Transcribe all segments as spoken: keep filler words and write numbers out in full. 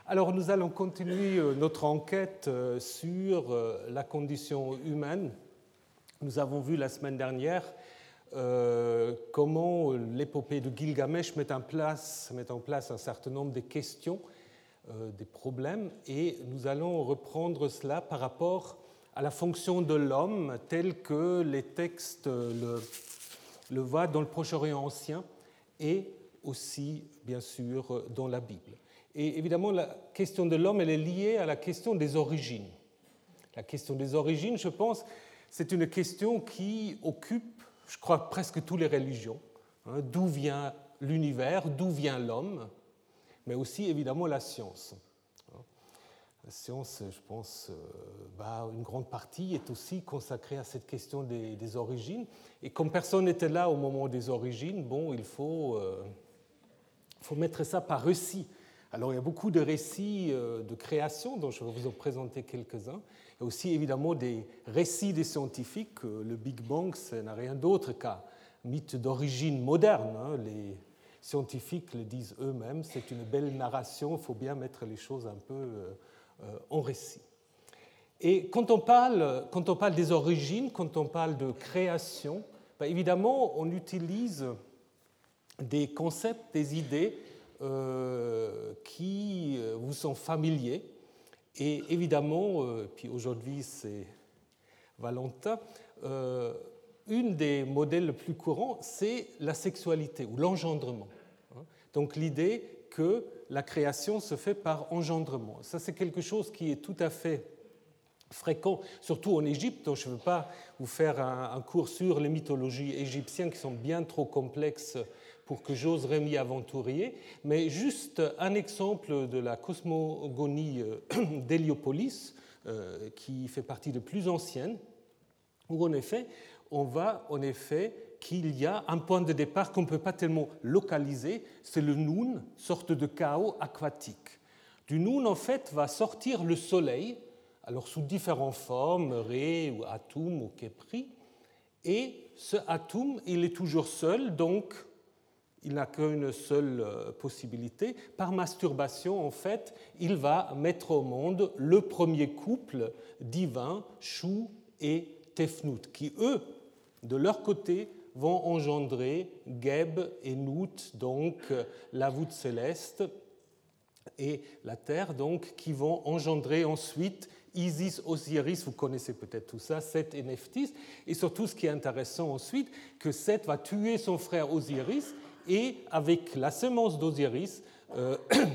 Alors nous allons continuer notre enquête sur la condition humaine. Nous avons vu la semaine dernière euh, comment l'épopée de Gilgamesh met en place, met en place un certain nombre de questions, euh, des problèmes, et nous allons reprendre cela par rapport à la fonction de l'homme tel que les textes le, le voient dans le Proche-Orient ancien et aussi, bien sûr, dans la Bible. Et évidemment, la question de l'homme, elle est liée à la question des origines. La question des origines, je pense, c'est une question qui occupe, je crois, presque toutes les religions. Hein, d'où vient l'univers, d'où vient l'homme, mais aussi, évidemment, la science. La science, je pense, bah, une grande partie est aussi consacrée à cette question des, des origines. Et comme personne n'était là au moment des origines, bon, il faut, euh, faut mettre ça par récit. Alors, il y a beaucoup de récits de création, dont je vais vous en présenter quelques-uns. Il y a aussi, évidemment, des récits des scientifiques. Le Big Bang, ce n'a rien d'autre qu'un mythe d'origine moderne. Les scientifiques le disent eux-mêmes. C'est une belle narration. Il faut bien mettre les choses un peu en récit. Et quand on parle, quand on parle des origines, quand on parle de création, ben évidemment, on utilise des concepts, des idées Euh, qui vous sont familiers. Et évidemment, euh, puis aujourd'hui c'est Valentin, euh, une des modèles les plus courants, c'est la sexualité ou l'engendrement. Donc l'idée que la création se fait par engendrement. Ça, c'est quelque chose qui est tout à fait fréquent, surtout en Égypte. Donc je ne veux pas vous faire un, un cours sur les mythologies égyptiennes qui sont bien trop complexes pour que j'oserais m'y aventurer, mais juste un exemple de la cosmogonie d'Héliopolis, euh, qui fait partie des plus anciennes, où en effet, on voit en effet qu'il y a un point de départ qu'on ne peut pas tellement localiser, c'est le Noun, sorte de chaos aquatique. Du Noun, en fait, va sortir le soleil, alors sous différentes formes, Ré ou Atum ou Khepri, et ce Atum, il est toujours seul, donc il n'a qu'une seule possibilité. Par masturbation, en fait, il va mettre au monde le premier couple divin, Shu et Tefnut, qui, eux, de leur côté, vont engendrer Geb et Nut, donc la voûte céleste, et la terre, donc, qui vont engendrer ensuite Isis, Osiris, vous connaissez peut-être tout ça, Seth et Nephthys, et surtout ce qui est intéressant ensuite, que Seth va tuer son frère Osiris, et avec la semence d'Osiris, euh,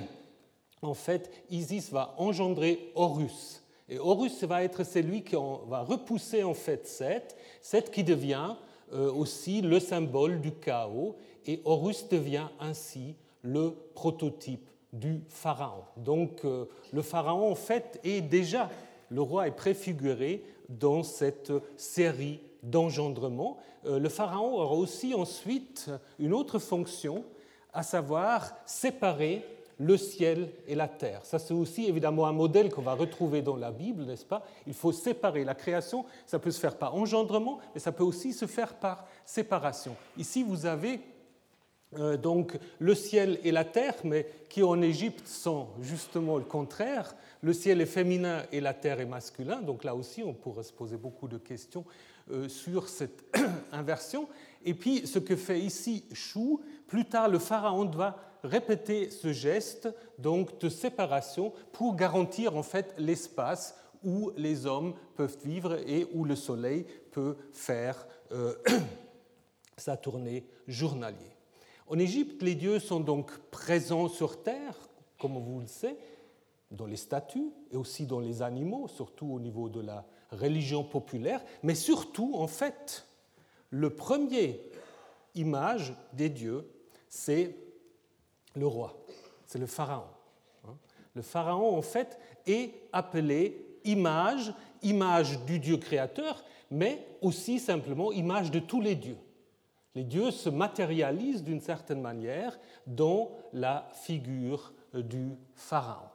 en fait, Isis va engendrer Horus. Et Horus va être celui qui va repousser en fait Seth, Seth qui devient euh, aussi le symbole du chaos, et Horus devient ainsi le prototype du pharaon. Donc euh, le pharaon, en fait, est déjà, le roi est préfiguré dans cette série d'engendrement. Euh, le pharaon aura aussi ensuite une autre fonction, à savoir séparer le ciel et la terre. Ça, c'est aussi évidemment un modèle qu'on va retrouver dans la Bible, n'est-ce pas? Il faut séparer la création, ça peut se faire par engendrement, mais ça peut aussi se faire par séparation. Ici, vous avez euh, donc le ciel et la terre, mais qui en Égypte sont justement le contraire. Le ciel est féminin et la terre est masculin, donc là aussi, on pourrait se poser beaucoup de questions euh, sur cette inversion. Et puis, ce que fait ici Shu, plus tard, le pharaon va répéter ce geste donc de séparation pour garantir en fait l'espace où les hommes peuvent vivre et où le soleil peut faire euh, sa tournée journalière. En Égypte, les dieux sont donc présents sur terre, comme vous le savez, dans les statues et aussi dans les animaux, surtout au niveau de la religion populaire, mais surtout, en fait, le premier image des dieux, c'est le roi, c'est le pharaon. Le pharaon, en fait, est appelé image, image du Dieu créateur, mais aussi simplement image de tous les dieux. Les dieux se matérialisent d'une certaine manière dans la figure du pharaon.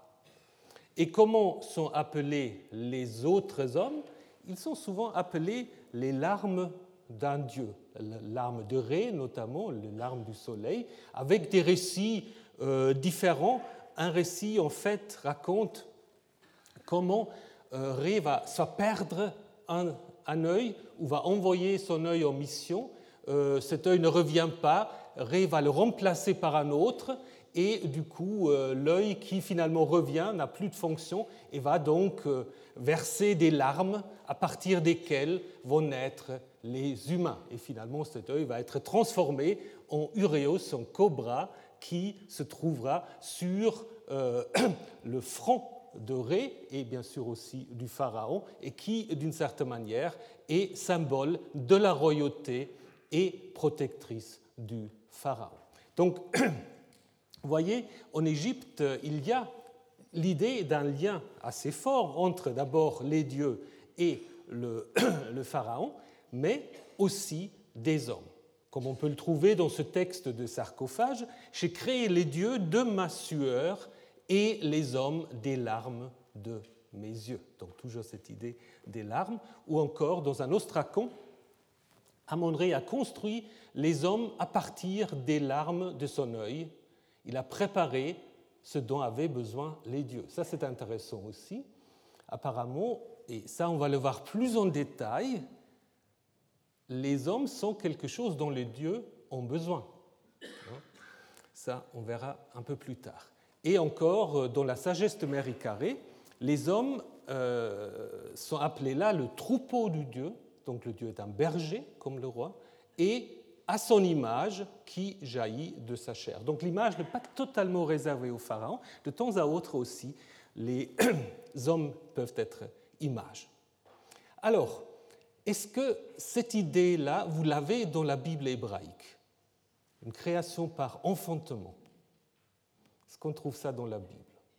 Et comment sont appelés les autres hommes? Ils sont souvent appelés les larmes d'un dieu, l'arme de Ré notamment, les larmes du soleil, avec des récits euh, différents un récit en fait raconte comment euh, Ré va soit perdre un, un œil ou va envoyer son œil en mission. Euh, cet œil ne revient pas, Ré va le remplacer par un autre et du coup euh, l'œil qui finalement revient n'a plus de fonction et va donc euh, verser des larmes à partir desquelles vont naître les humains. Et finalement cet œil va être transformé en uréos, en cobra, qui se trouvera sur euh, le front de Ré et bien sûr aussi du pharaon et qui d'une certaine manière est symbole de la royauté et protectrice du pharaon. Donc, vous voyez, en Égypte, il y a l'idée d'un lien assez fort entre d'abord les dieux et le, le pharaon, mais aussi des hommes. Comme on peut le trouver dans ce texte de sarcophage, j'ai créé les dieux de ma sueur et les hommes des larmes de mes yeux. Donc toujours cette idée des larmes. Ou encore, dans un ostracon, Amon-Ré a construit les hommes à partir des larmes de son œil. Il a préparé ce dont avaient besoin les dieux. Ça, c'est intéressant aussi. Apparemment, et ça, on va le voir plus en détail, les hommes sont quelque chose dont les dieux ont besoin. Ça, on verra un peu plus tard. Et encore, dans la sagesse de Méricaré, les hommes euh, sont appelés là le troupeau du dieu. Donc le dieu est un berger, comme le roi, et à son image qui jaillit de sa chair. Donc l'image n'est pas totalement réservée au pharaon. De temps à autre aussi, les hommes peuvent être images. Alors, est-ce que cette idée-là, vous l'avez dans la Bible hébraïque? Une création par enfantement. Est-ce qu'on trouve ça dans la Bible?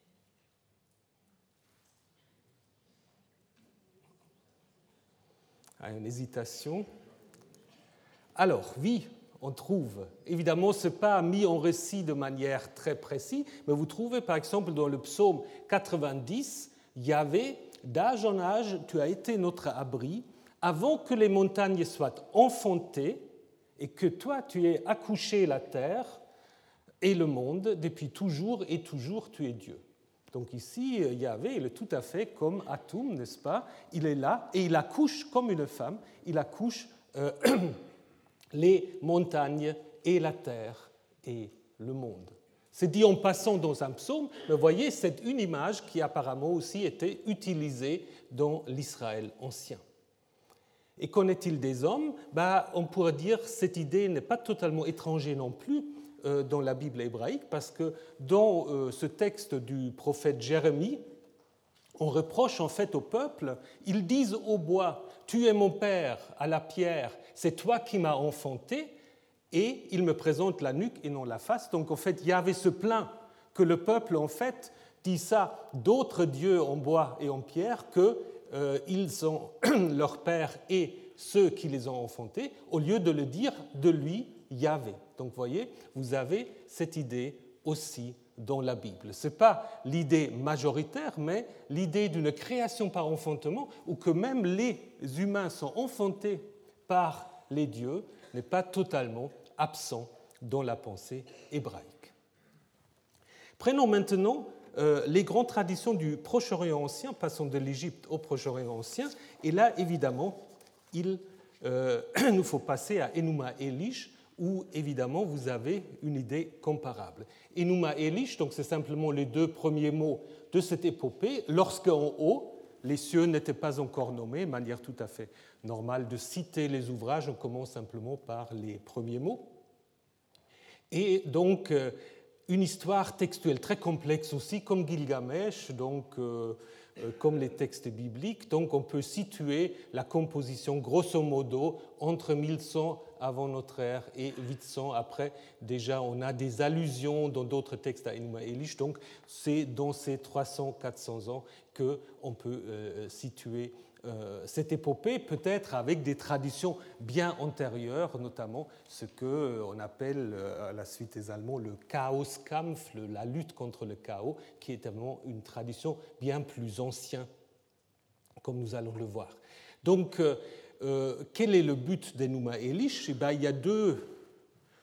Ah, une hésitation. Alors, oui, on trouve. Évidemment, ce n'est pas mis en récit de manière très précise, mais vous trouvez par exemple dans le psaume quatre-vingt-dix, Yahvé, d'âge en âge, tu as été notre abri, avant que les montagnes soient enfantées et que toi, tu aies accouché la terre et le monde, depuis toujours et toujours, tu es Dieu. Donc ici, Yahvé, il est tout à fait comme Atum, n'est-ce pas? Il est là et il accouche comme une femme, il accouche euh, les montagnes et la terre et le monde. C'est dit en passant dans un psaume, mais vous voyez, c'est une image qui apparemment aussi était utilisée dans l'Israël ancien. Et qu'en est-il des hommes? Ben, on pourrait dire que cette idée n'est pas totalement étrangère non plus euh, dans la Bible hébraïque, parce que dans euh, ce texte du prophète Jérémie, on reproche en fait au peuple, ils disent au bois, tu es mon père, à la pierre, c'est toi qui m'as enfanté, et ils me présentent la nuque et non la face. Donc en fait, il y avait ce plaint que le peuple en fait dit ça d'autres dieux en bois et en pierre que euh, ils sont leur père et ceux qui les ont enfantés, au lieu de le dire de lui, Yahvé. Donc vous voyez, vous avez cette idée aussi dans la Bible. Ce n'est pas l'idée majoritaire, mais l'idée d'une création par enfantement, où que même les humains sont enfantés par les dieux, n'est pas totalement absent dans la pensée hébraïque. Prenons maintenant euh, les grandes traditions du Proche-Orient ancien, passons de l'Égypte au Proche-Orient ancien, et là, évidemment, il euh, nous faut passer à Enuma Elish, où, évidemment, vous avez une idée comparable. Enuma Elish, donc c'est simplement les deux premiers mots de cette épopée, lorsqu'en haut, les cieux n'étaient pas encore nommés, de manière tout à fait normale de citer les ouvrages, on commence simplement par les premiers mots. Et donc, une histoire textuelle très complexe aussi, comme Gilgamesh, donc, euh, comme les textes bibliques. Donc, on peut situer la composition grosso modo entre mille cent avant notre ère et huit cents après. Déjà, on a des allusions dans d'autres textes à Enuma Elish. Donc, c'est dans ces trois cents à quatre cents ans qu'on peut euh, situer Euh, cette épopée, peut-être avec des traditions bien antérieures, notamment ce qu'on appelle à la suite des Allemands le Chaoskampf, la lutte contre le chaos, qui est vraiment une tradition bien plus ancienne, comme nous allons le voir. Donc, euh, quel est le but d'Enuma Elish? Eh bien, il y a deux,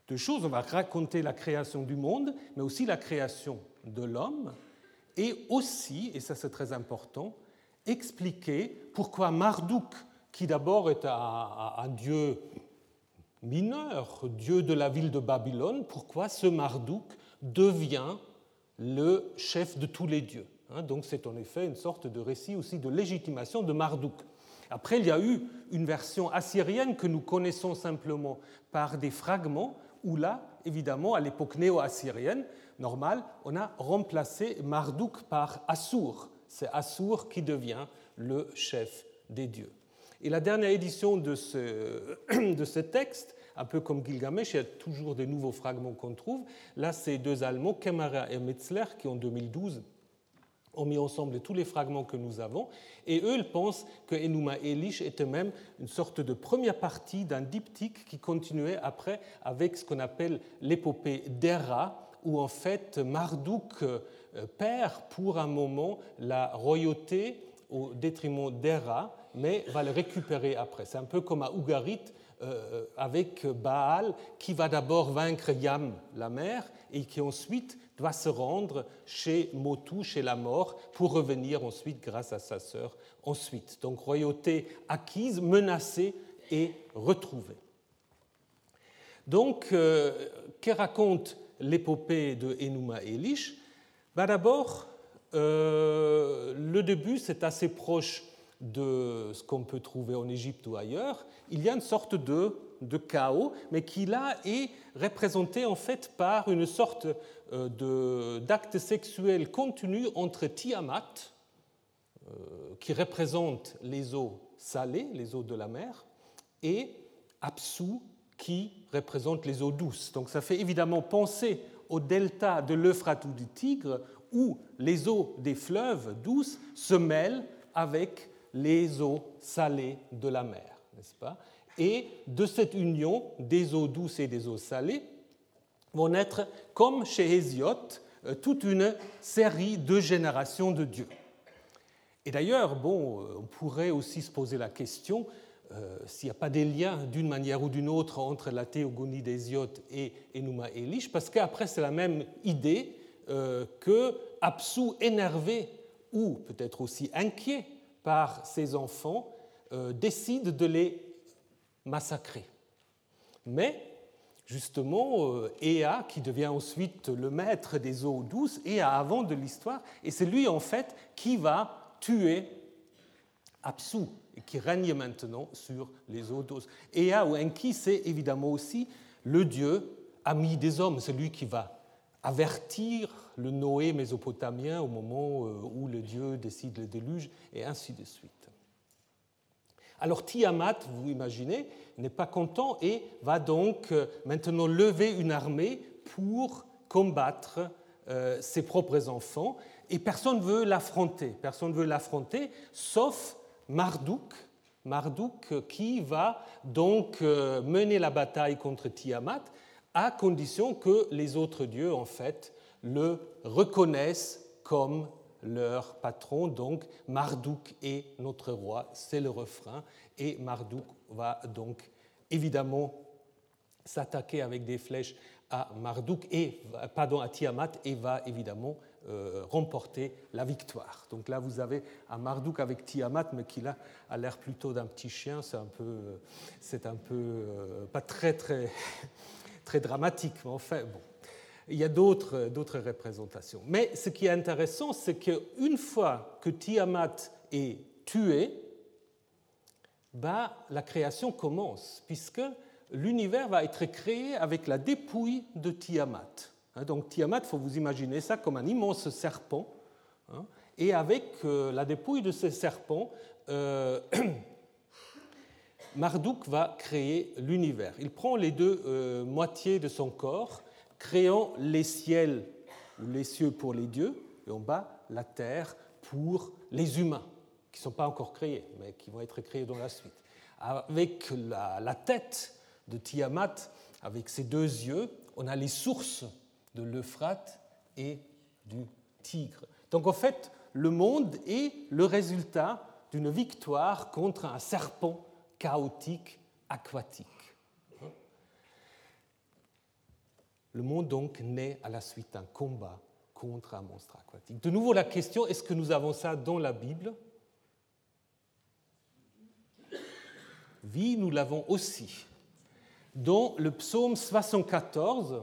deux choses. On va raconter la création du monde, mais aussi la création de l'homme, et aussi, et ça c'est très important, expliquer pourquoi Marduk, qui d'abord est un, un dieu mineur, dieu de la ville de Babylone, pourquoi ce Marduk devient le chef de tous les dieux. Donc c'est en effet une sorte de récit aussi de légitimation de Marduk. Après, il y a eu une version assyrienne que nous connaissons simplement par des fragments, où là, évidemment, à l'époque néo-assyrienne, normale, on a remplacé Marduk par Assur. C'est Assur qui devient le chef des dieux. Et la dernière édition de ce, de ce texte, un peu comme Gilgamesh, il y a toujours des nouveaux fragments qu'on trouve. Là, c'est deux Allemands, Kemmerer et Metzler, qui en deux mille douze ont mis ensemble tous les fragments que nous avons, et eux, ils pensent que Enuma Elish était même une sorte de première partie d'un diptyque qui continuait après avec ce qu'on appelle l'épopée d'Era, où en fait Marduk perd pour un moment la royauté au détriment d'Era, mais va le récupérer après. C'est un peu comme à Ugarit euh, avec Baal, qui va d'abord vaincre Yam, la mère, et qui ensuite doit se rendre chez Motu, chez la mort, pour revenir ensuite grâce à sa sœur ensuite. Donc royauté acquise, menacée et retrouvée. Donc, euh, que raconte l'épopée de Enuma Elish? Ben d'abord, euh, le début, c'est assez proche de ce qu'on peut trouver en Égypte ou ailleurs. Il y a une sorte de, de chaos, mais qui là est représenté en fait par une sorte de, d'acte sexuel continu entre Tiamat, euh, qui représente les eaux salées, les eaux de la mer, et Apsu, qui représente les eaux douces. Donc ça fait évidemment penser au delta de l'Euphrate ou du Tigre, où les eaux des fleuves douces se mêlent avec les eaux salées de la mer, n'est-ce pas? Et de cette union des eaux douces et des eaux salées vont naître, comme chez Hésiote, toute une série de générations de dieux. Et d'ailleurs, bon, on pourrait aussi se poser la question euh, s'il n'y a pas des liens d'une manière ou d'une autre entre la théogonie d'Hésiote et Enuma Elish, parce qu'après c'est la même idée euh, que Apsu, énervé ou peut-être aussi inquiet par ses enfants, euh, décide de les massacrer. Mais, justement, euh, Ea, qui devient ensuite le maître des eaux douces, Ea avant de l'histoire, et c'est lui, en fait, qui va tuer Apsu, et qui règne maintenant sur les eaux douces. Ea ou Enki, c'est évidemment aussi le dieu ami des hommes, c'est lui qui va avertir le Noé mésopotamien au moment où le dieu décide le déluge, et ainsi de suite. Alors Tiamat, vous imaginez, n'est pas content et va donc maintenant lever une armée pour combattre euh, ses propres enfants, et personne ne veut l'affronter, personne ne veut l'affronter, sauf Marduk, Marduk qui va donc euh, mener la bataille contre Tiamat, à condition que les autres dieux, en fait, le reconnaissent comme leur patron. Donc, Marduk est notre roi, c'est le refrain, et Marduk va donc évidemment s'attaquer avec des flèches à Marduk et pardon à Tiamat et va évidemment euh, remporter la victoire. Donc là, vous avez un Marduk avec Tiamat, mais qui là a l'air plutôt d'un petit chien. C'est un peu, c'est un peu euh, pas très très très dramatique, mais enfin bon. Il y a d'autres, d'autres représentations. Mais ce qui est intéressant, c'est qu'une fois que Tiamat est tué, bah, la création commence, puisque l'univers va être créé avec la dépouille de Tiamat. Donc Tiamat, il faut vous imaginer ça comme un immense serpent, hein, et avec euh, la dépouille de ce serpent, euh, Marduk va créer l'univers. Il prend les deux euh, moitiés de son corps, créant les ciels ou les cieux pour les dieux, et en bas, la terre pour les humains, qui ne sont pas encore créés, mais qui vont être créés dans la suite. Avec la, la tête de Tiamat, avec ses deux yeux, on a les sources de l'Euphrate et du Tigre. Donc en fait, le monde est le résultat d'une victoire contre un serpent chaotique, aquatique. Le monde donc naît à la suite d'un combat contre un monstre aquatique. De nouveau la question, est-ce que nous avons ça dans la Bible ? Oui, nous l'avons aussi. Dans le psaume soixante-quatorze,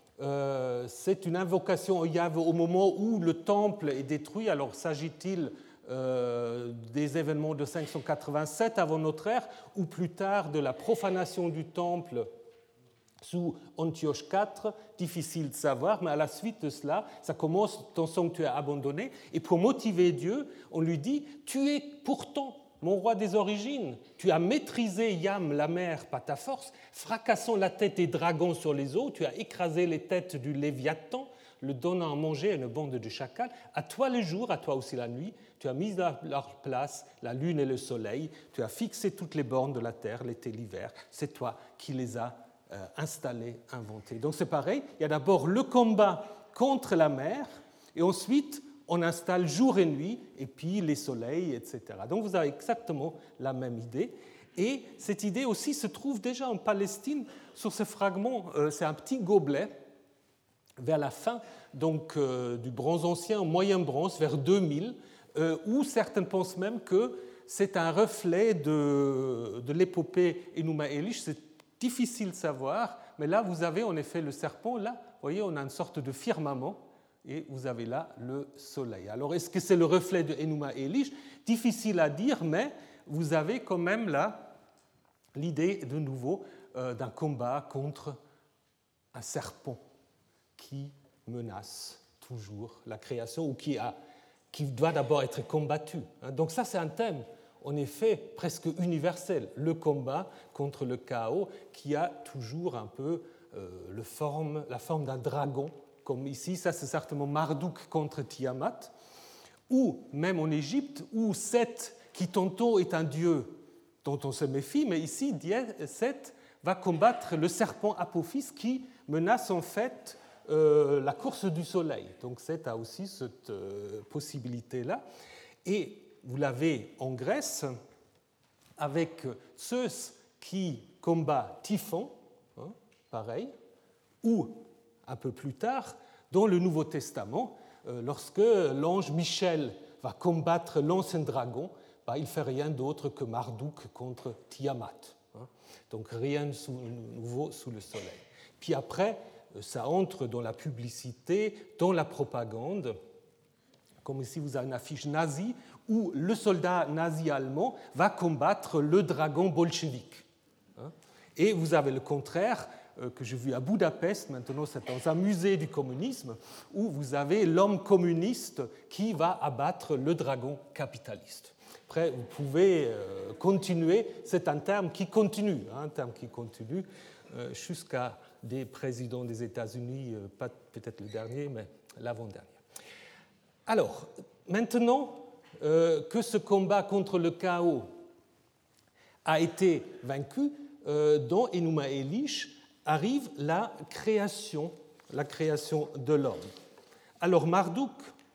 euh, c'est une invocation au Yahvé au moment où le temple est détruit. Alors s'agit-il euh, des événements de cinq cent quatre-vingt-sept avant notre ère ou plus tard de la profanation du temple sous Antioche quatre, difficile de savoir, mais à la suite de cela, ça commence « ton sanctuaire abandonné » et pour motiver Dieu, on lui dit « tu es pourtant mon roi des origines, tu as maîtrisé Yam, la mer, par ta force, fracassant la tête des dragons sur les eaux, tu as écrasé les têtes du Léviathan, le donnant à manger à une bande de chacals. À toi le jour, à toi aussi la nuit, tu as mis à leur place la lune et le soleil, tu as fixé toutes les bornes de la terre, l'été, l'hiver. C'est toi qui les as euh, installés, inventés. Donc c'est pareil, il y a d'abord le combat contre la mer, et ensuite on installe jour et nuit, et puis les soleils, et cetera. Donc vous avez exactement la même idée. Et cette idée aussi se trouve déjà en Palestine sur ce fragment, euh, c'est un petit gobelet, vers la fin donc, euh, du bronze ancien, au moyen bronze, vers deux mille, euh, où certains pensent même que c'est un reflet de, de l'épopée Enuma Elish. C'est difficile de savoir, mais là vous avez en effet le serpent, là, vous voyez, on a une sorte de firmament, et vous avez là le soleil. Alors, est-ce que c'est le reflet de Enuma Elish ? Difficile à dire, mais vous avez quand même là l'idée, de nouveau, euh, d'un combat contre un serpent qui menace toujours la création ou qui, a, qui doit d'abord être combattu. Donc ça, c'est un thème, en effet, presque universel, le combat contre le chaos qui a toujours un peu euh, le forme, la forme d'un dragon, comme ici, ça c'est certainement Marduk contre Tiamat, ou même en Égypte, où Seth, qui tantôt est un dieu dont on se méfie, mais ici, Seth va combattre le serpent Apophis qui menace en fait euh, la course du soleil. Donc Seth a aussi cette euh, possibilité-là. Et vous l'avez en Grèce, avec Zeus qui combat Typhon, hein, pareil, ou un peu plus tard, dans le Nouveau Testament, lorsque l'ange Michel va combattre l'ancien dragon, bah, il ne fait rien d'autre que Marduk contre Tiamat. Donc rien de nouveau sous le soleil. Puis après, ça entre dans la publicité, dans la propagande, comme ici vous avez une affiche nazie, où le soldat nazi allemand va combattre le dragon bolchevique. Et vous avez le contraire, que j'ai vu à Budapest, maintenant c'est dans un musée du communisme, où vous avez l'homme communiste qui va abattre le dragon capitaliste. Après, vous pouvez continuer, c'est un terme qui continue, un terme qui continue jusqu'à des présidents des États-Unis, pas peut-être le dernier, mais l'avant-dernier. Alors, maintenant que ce combat contre le chaos a été vaincu, dans Enuma Elish, arrive la création, la création de l'homme. Alors Marduk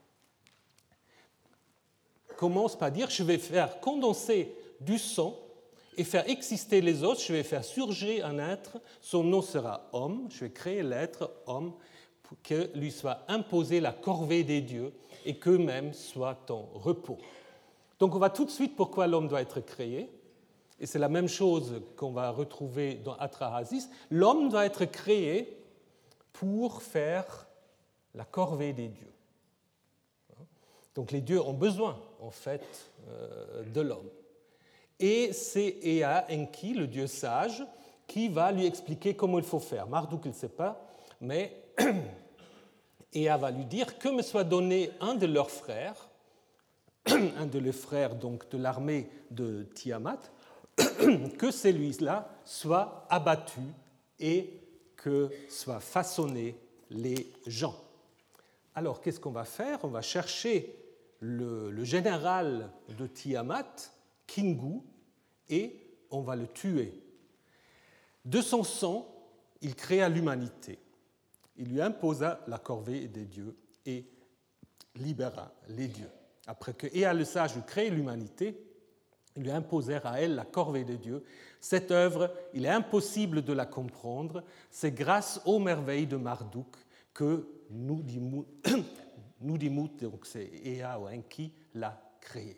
commence par dire « je vais faire condenser du sang et faire exister les os, je vais faire surgir un être, son nom sera homme, je vais créer l'être homme, pour que lui soit imposée la corvée des dieux et qu'eux-mêmes soient en repos. » Donc on voit tout de suite pourquoi l'homme doit être créé. Et c'est la même chose qu'on va retrouver dans Atrahasis. L'homme doit être créé pour faire la corvée des dieux. Donc les dieux ont besoin, en fait, de l'homme. Et c'est Ea Enki, le dieu sage, qui va lui expliquer comment il faut faire. Marduk, il ne sait pas, mais Ea va lui dire que me soit donné un de leurs frères, un de les frères donc, de l'armée de Tiamat, que celui-là soit abattu et que soient façonnés les gens. Alors, qu'est-ce qu'on va faire ? On va chercher le, le général de Tiamat, Kingu, et on va le tuer. De son sang, il créa l'humanité. Il lui imposa la corvée des dieux et libéra les dieux. Après que Ea le sage eut créé l'humanité, Ils lui imposèrent à elle la corvée de Dieu. Cette œuvre, il est impossible de la comprendre. C'est grâce aux merveilles de Marduk que Nudimmud, Nudimmud, donc c'est Ea ou Enki, l'a créé.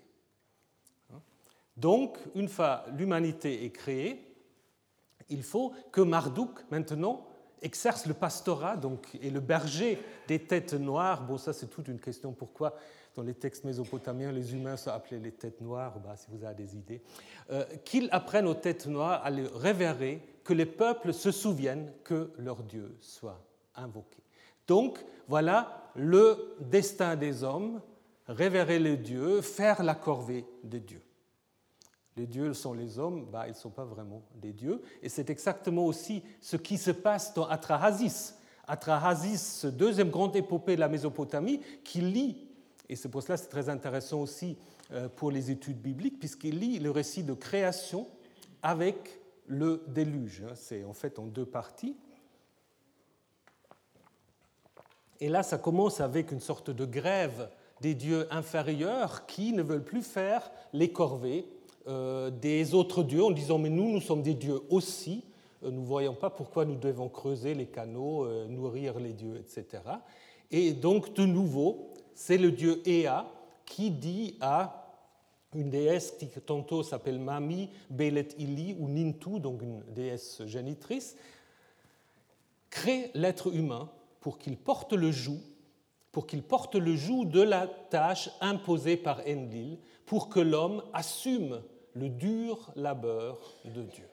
Donc, une fois l'humanité est créée, il faut que Marduk, maintenant, exerce le pastorat donc, et le berger des têtes noires. Bon, ça, c'est toute une question. Pourquoi, dans les textes mésopotamiens, les humains sont appelés les têtes noires? Ben, si vous avez des idées. Euh, qu'il apprenne aux têtes noires à les révérer, que les peuples se souviennent que leur Dieu soit invoqué. Donc, voilà le destin des hommes, révérer le Dieu, faire la corvée de Dieu. Les dieux sont les hommes, bah, ils ne sont pas vraiment des dieux. Et c'est exactement aussi ce qui se passe dans Atrahasis. Atrahasis, ce deuxième grande épopée de la Mésopotamie, qui lit, et c'est pour cela que c'est très intéressant aussi pour les études bibliques, puisqu'il lit le récit de création avec le déluge. C'est en fait en deux parties. Et là, ça commence avec une sorte de grève des dieux inférieurs qui ne veulent plus faire les corvées Euh, des autres dieux en disant mais nous, nous sommes des dieux aussi, euh, nous ne voyons pas pourquoi nous devons creuser les canaux, euh, nourrir les dieux, et cetera. Et donc de nouveau, c'est le dieu Ea qui dit à une déesse qui tantôt s'appelle Mami, Belet Ili ou Nintu, donc une déesse génitrice, crée l'être humain pour qu'il porte le joug, pour qu'il porte le joug de la tâche imposée par Enlil, pour que l'homme assume le dur labeur de Dieu.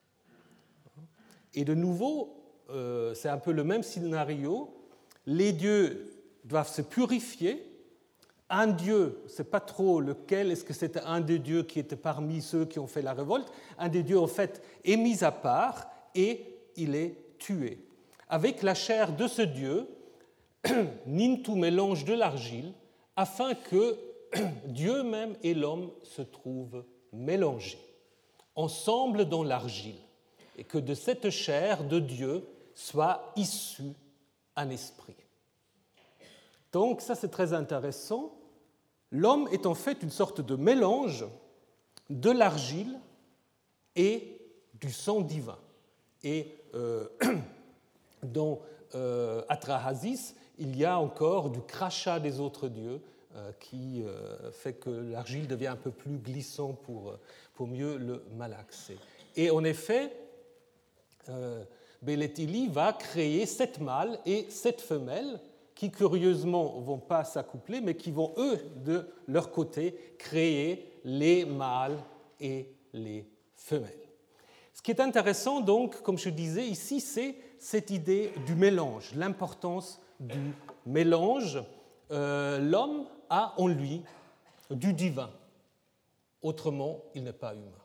Et de nouveau, euh, c'est un peu le même scénario. Les dieux doivent se purifier. Un dieu, je ne sais pas trop lequel, est-ce que c'était un des dieux qui était parmi ceux qui ont fait la révolte? Un des dieux, en fait, est mis à part et il est tué. Avec la chair de ce dieu, Nintu mélange de l'argile afin que Dieu même et l'homme se trouvent mélangés, ensemble dans l'argile, et que de cette chair de Dieu soit issu un esprit. Donc ça c'est très intéressant. L'homme est en fait une sorte de mélange de l'argile et du sang divin. Et euh, dans euh, Atrahasis, il y a encore du crachat des autres dieux euh, qui euh, fait que l'argile devient un peu plus glissant pour, pour mieux le malaxer. Et en effet, euh, Belet Ili va créer sept mâles et sept femelles qui, curieusement, ne vont pas s'accoupler, mais qui vont, eux, de leur côté, créer les mâles et les femelles. Ce qui est intéressant, donc, comme je disais ici, c'est cette idée du mélange, l'importance du mélange. Euh, l'homme a en lui du divin. Autrement, il n'est pas humain.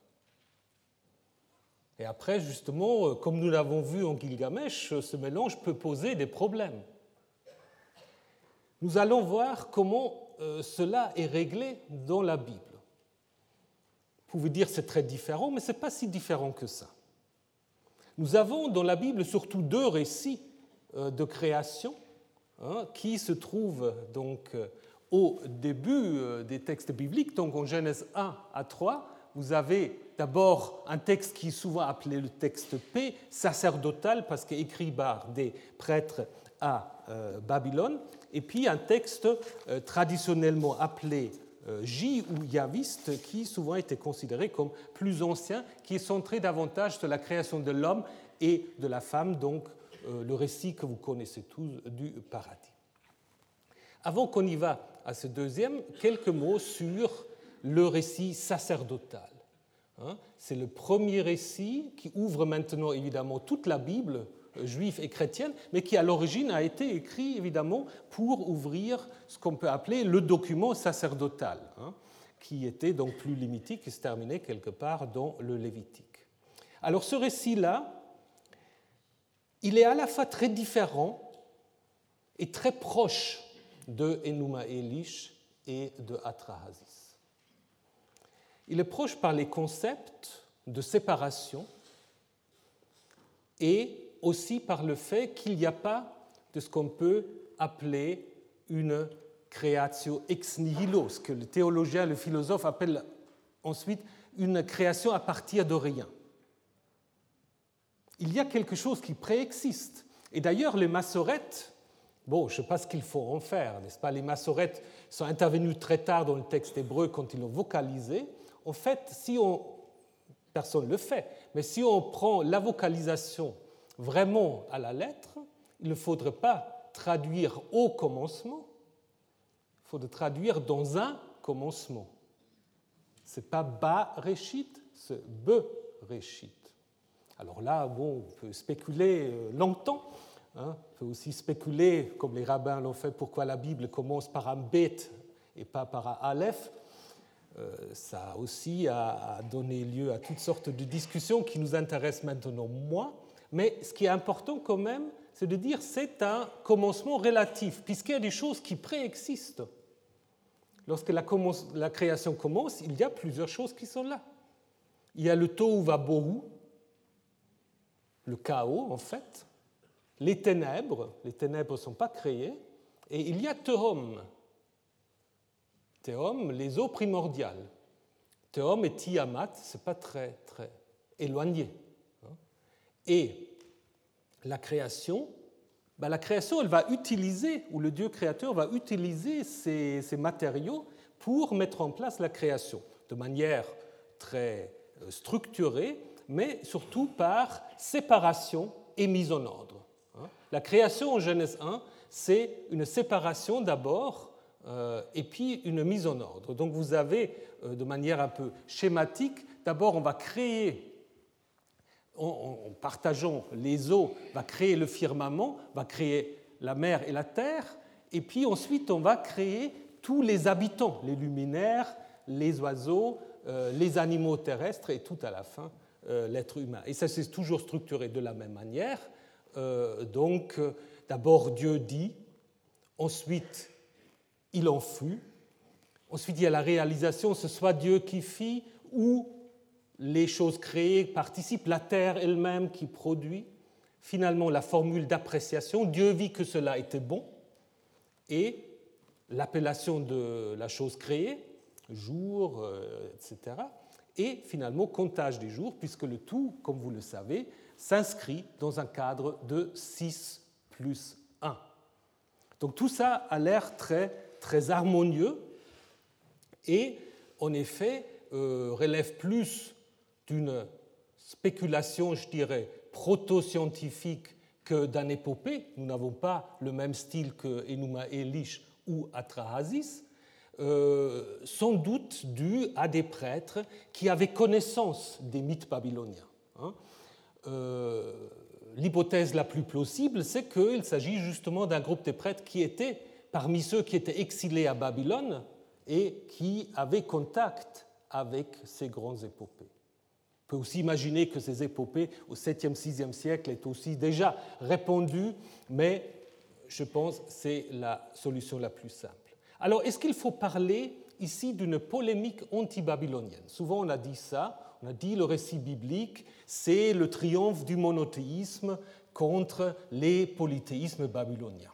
Et après, justement, comme nous l'avons vu en Gilgamesh, ce mélange peut poser des problèmes. Nous allons voir comment euh, cela est réglé dans la Bible. Vous pouvez dire que c'est très différent, mais ce n'est pas si différent que ça. Nous avons dans la Bible surtout deux récits euh, de création hein, qui se trouvent donc euh, au début euh, des textes bibliques. Donc en Genèse un à trois, vous avez d'abord un texte qui est souvent appelé le texte P, sacerdotal, parce qu'écrit par des prêtres à euh, Babylone, et puis un texte euh, traditionnellement appelé euh, J ou Yaviste, qui souvent était considéré comme plus ancien, qui est centré davantage sur la création de l'homme et de la femme, donc euh, le récit que vous connaissez tous du paradis. Avant qu'on y va à ce deuxième, quelques mots sur le récit sacerdotal. Hein, c'est le premier récit qui ouvre maintenant évidemment toute la Bible, juive et chrétienne, mais qui à l'origine a été écrit évidemment pour ouvrir ce qu'on peut appeler le document sacerdotal, hein, qui était donc plus limité, qui se terminait quelque part dans le Lévitique. Alors ce récit-là, il est à la fois très différent et très proche de Enuma Elish et de Atrahasis. Il est proche par les concepts de séparation et aussi par le fait qu'il n'y a pas de ce qu'on peut appeler une creatio ex nihilo, ce que le théologien, le philosophe appelle ensuite une création à partir de rien. Il y a quelque chose qui préexiste. Et d'ailleurs, les massorettes, bon, je ne sais pas ce qu'il faut en faire, n'est-ce pas? Les massorettes sont intervenus très tard dans le texte hébreu quand ils l'ont vocalisé. En fait, si on, personne ne le fait, mais si on prend la vocalisation vraiment à la lettre, il ne faudrait pas traduire au commencement, il faudrait traduire dans un commencement. Ce n'est pas Ba-Réchit, c'est Be-Réchit. Alors là, bon, on peut spéculer longtemps, hein, on peut aussi spéculer, comme les rabbins l'ont fait, pourquoi la Bible commence par un Bet et pas par un Aleph. Euh, ça aussi a, a donné lieu à toutes sortes de discussions qui nous intéressent maintenant moins. Mais ce qui est important quand même, c'est de dire que c'est un commencement relatif, puisqu'il y a des choses qui préexistent. Lorsque la, commence, la création commence, il y a plusieurs choses qui sont là. Il y a le Tohu Vabohu, le chaos en fait, les ténèbres, les ténèbres ne sont pas créées, et il y a Tehom. Tehom, les eaux primordiales. Tehom et Tiamat, ce n'est pas très, très éloigné. Et la création, ben la création, elle va utiliser, ou le Dieu créateur va utiliser ces, ces matériaux pour mettre en place la création, de manière très structurée, mais surtout par séparation et mise en ordre. La création en Genèse un, c'est une séparation d'abord, euh, et puis une mise en ordre. Donc vous avez, euh, de manière un peu schématique, d'abord on va créer, en, en partageant les eaux, va créer le firmament, va créer la mer et la terre, et puis ensuite on va créer tous les habitants, les luminaires, les oiseaux, euh, les animaux terrestres, et tout à la fin, euh, l'être humain. Et ça c'est toujours structuré de la même manière. Euh, donc, euh, d'abord Dieu dit, ensuite il en fut, ensuite il y a la réalisation, ce soit Dieu qui fit ou les choses créées participent, la terre elle-même qui produit. Finalement, la formule d'appréciation, Dieu vit que cela était bon, et l'appellation de la chose créée, jour, euh, et cetera. Et finalement, comptage des jours, puisque le tout, comme vous le savez, s'inscrit dans un cadre de six plus un. Donc tout ça a l'air très, très harmonieux et, en effet, euh, relève plus d'une spéculation, je dirais, proto-scientifique que d'un épopée. Nous n'avons pas le même style que Enuma Elish ou Atrahasis, euh, sans doute dû à des prêtres qui avaient connaissance des mythes babyloniens. Hein. Euh, l'hypothèse la plus plausible, c'est qu'il s'agit justement d'un groupe de prêtres qui étaient parmi ceux qui étaient exilés à Babylone et qui avaient contact avec ces grandes épopées. On peut aussi imaginer que ces épopées, au septième sixième siècle, est aussi déjà répandues, mais je pense que c'est la solution la plus simple. Alors, est-ce qu'il faut parler ici d'une polémique anti-babylonienne? Souvent, on a dit ça, on a dit le récit biblique, c'est le triomphe du monothéisme contre les polythéismes babyloniens.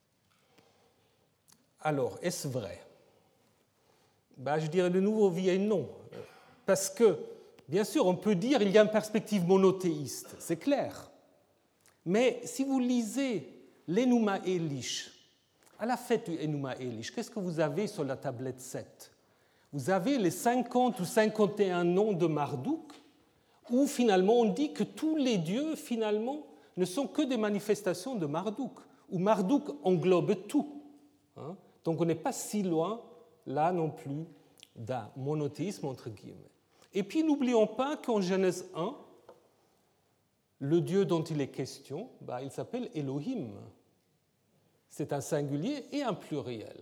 Alors, est-ce vrai? Ben, je dirais de nouveau oui et non, parce que, bien sûr, on peut dire qu'il y a une perspective monothéiste, c'est clair, mais si vous lisez l'Enuma Elish, à la fête du Enuma Elish, qu'est-ce que vous avez sur la tablette sept? Vous avez les cinquante ou cinquante et un noms de Marduk, où finalement on dit que tous les dieux, finalement, ne sont que des manifestations de Marduk, où Marduk englobe tout. Hein? Donc on n'est pas si loin, là non plus, d'un monothéisme, entre guillemets. Et puis n'oublions pas qu'en Genèse un, le Dieu dont il est question, bah, il s'appelle Elohim. C'est un singulier et un pluriel.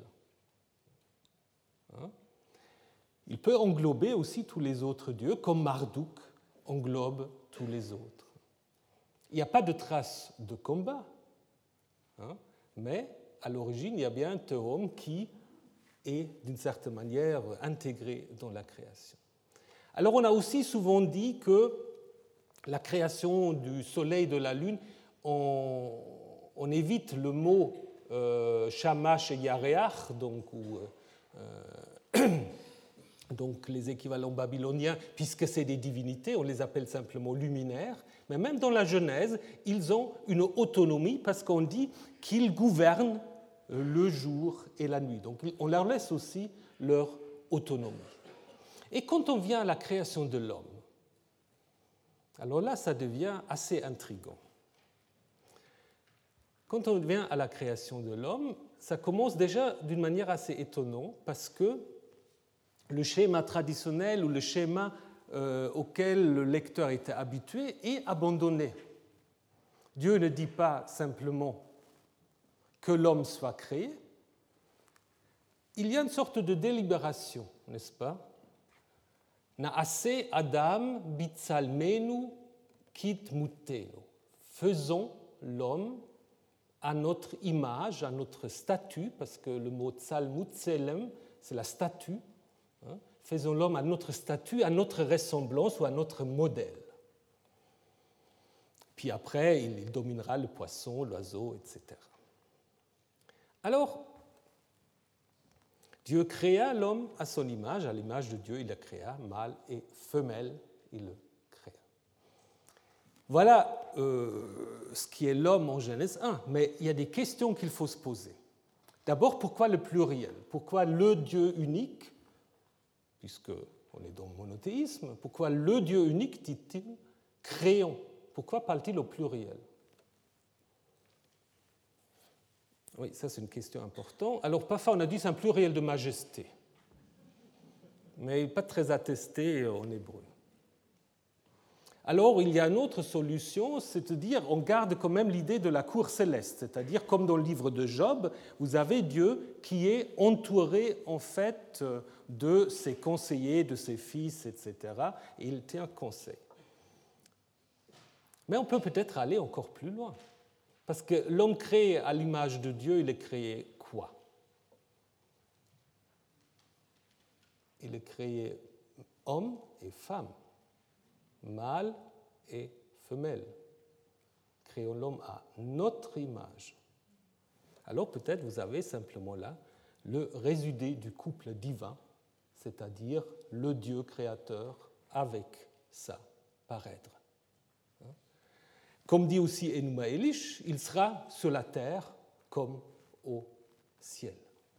Hein? Il peut englober aussi tous les autres dieux, comme Marduk englobe tous les autres. Il n'y a pas de trace de combat, hein? Mais à l'origine, il y a bien un Tehom qui est, d'une certaine manière, intégré dans la création. Alors, on a aussi souvent dit que la création du soleil et de la lune, on, on évite le mot euh, Shamash et Yareach, donc, ou, euh, donc les équivalents babyloniens, puisque c'est des divinités, on les appelle simplement luminaires, mais même dans la Genèse, ils ont une autonomie parce qu'on dit qu'ils gouvernent le jour et la nuit. Donc on leur laisse aussi leur autonomie. Et quand on vient à la création de l'homme, alors là, ça devient assez intriguant. Quand on vient à la création de l'homme, ça commence déjà d'une manière assez étonnante parce que le schéma traditionnel ou le schéma euh, auquel le lecteur était habitué est abandonné. Dieu ne dit pas simplement que l'homme soit créé. Il y a une sorte de délibération, n'est-ce pas? Naase Adam bitzalmenu kit mutenu. Faisons l'homme à notre image, à notre statut, parce que le mot tzalmutzelem, c'est la statue. Hein? Faisons l'homme à notre statut, à notre ressemblance ou à notre modèle. Puis après, il dominera le poisson, l'oiseau, et cetera. Alors, Dieu créa l'homme à son image, à l'image de Dieu, il le créa, mâle et femelle, il le créa. Voilà euh, ce qui est l'homme en Genèse un, mais il y a des questions qu'il faut se poser. D'abord, pourquoi le pluriel? Pourquoi le Dieu unique, puisqu'on est dans le monothéisme, pourquoi le Dieu unique, dit-il, créons? Pourquoi parle-t-il au pluriel? Oui, ça c'est une question importante. Alors parfois on a dit c'est un pluriel de majesté, mais pas très attesté en hébreu. Alors il y a une autre solution, c'est de dire on garde quand même l'idée de la cour céleste, c'est-à-dire comme dans le livre de Job, vous avez Dieu qui est entouré en fait de ses conseillers, de ses fils, et cetera. Et il tient conseil. Mais on peut peut-être aller encore plus loin. Parce que l'homme créé à l'image de Dieu, il est créé quoi? Il est créé homme et femme, mâle et femelle. Créons l'homme à notre image. Alors peut-être vous avez simplement là le résumé du couple divin, c'est-à-dire le Dieu créateur avec sa parèdre. Comme dit aussi Enuma Elish, il sera sur la terre comme au ciel.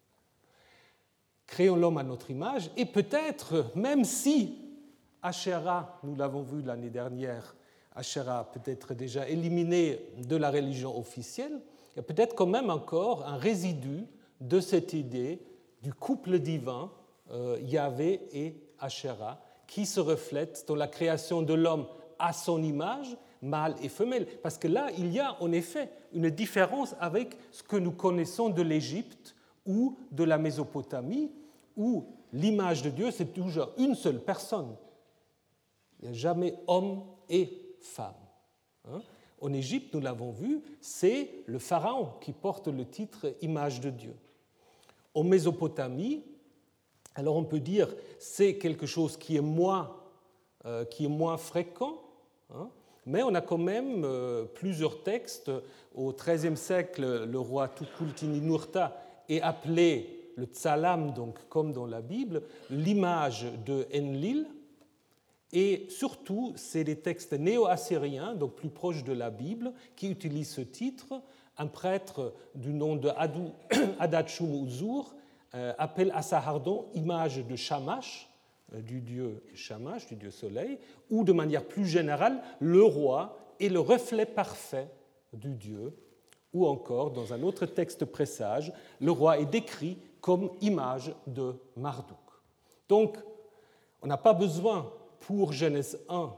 Créons l'homme à notre image, et peut-être, même si Asherah, nous l'avons vu l'année dernière, Asherah peut-être déjà éliminé de la religion officielle, il y a peut-être quand même encore un résidu de cette idée du couple divin, euh, Yahvé et Asherah, qui se reflète dans la création de l'homme à son image, mâle et femelle. Parce que là, il y a en effet une différence avec ce que nous connaissons de l'Égypte ou de la Mésopotamie, où l'image de Dieu, c'est toujours une seule personne. Il n'y a jamais homme et femme. Hein? En Égypte, nous l'avons vu, c'est le pharaon qui porte le titre image de Dieu. En Mésopotamie, alors on peut dire c'est quelque chose qui est moins, euh, qui est moins fréquent, hein? Mais on a quand même euh, plusieurs textes. Au treizième siècle, le roi Tukulti-Ninurta est appelé le Tsalam, donc comme dans la Bible, l'image de Enlil. Et surtout, c'est des textes néo-assyriens, donc plus proches de la Bible, qui utilisent ce titre. Un prêtre du nom de Adad-Shum Uzur euh, appelle Asahardon image de Shamash, du dieu Shamash, du dieu soleil, ou de manière plus générale, le roi est le reflet parfait du dieu, ou encore, dans un autre texte présage, le roi est décrit comme image de Marduk. Donc, on n'a pas besoin, pour Genèse un,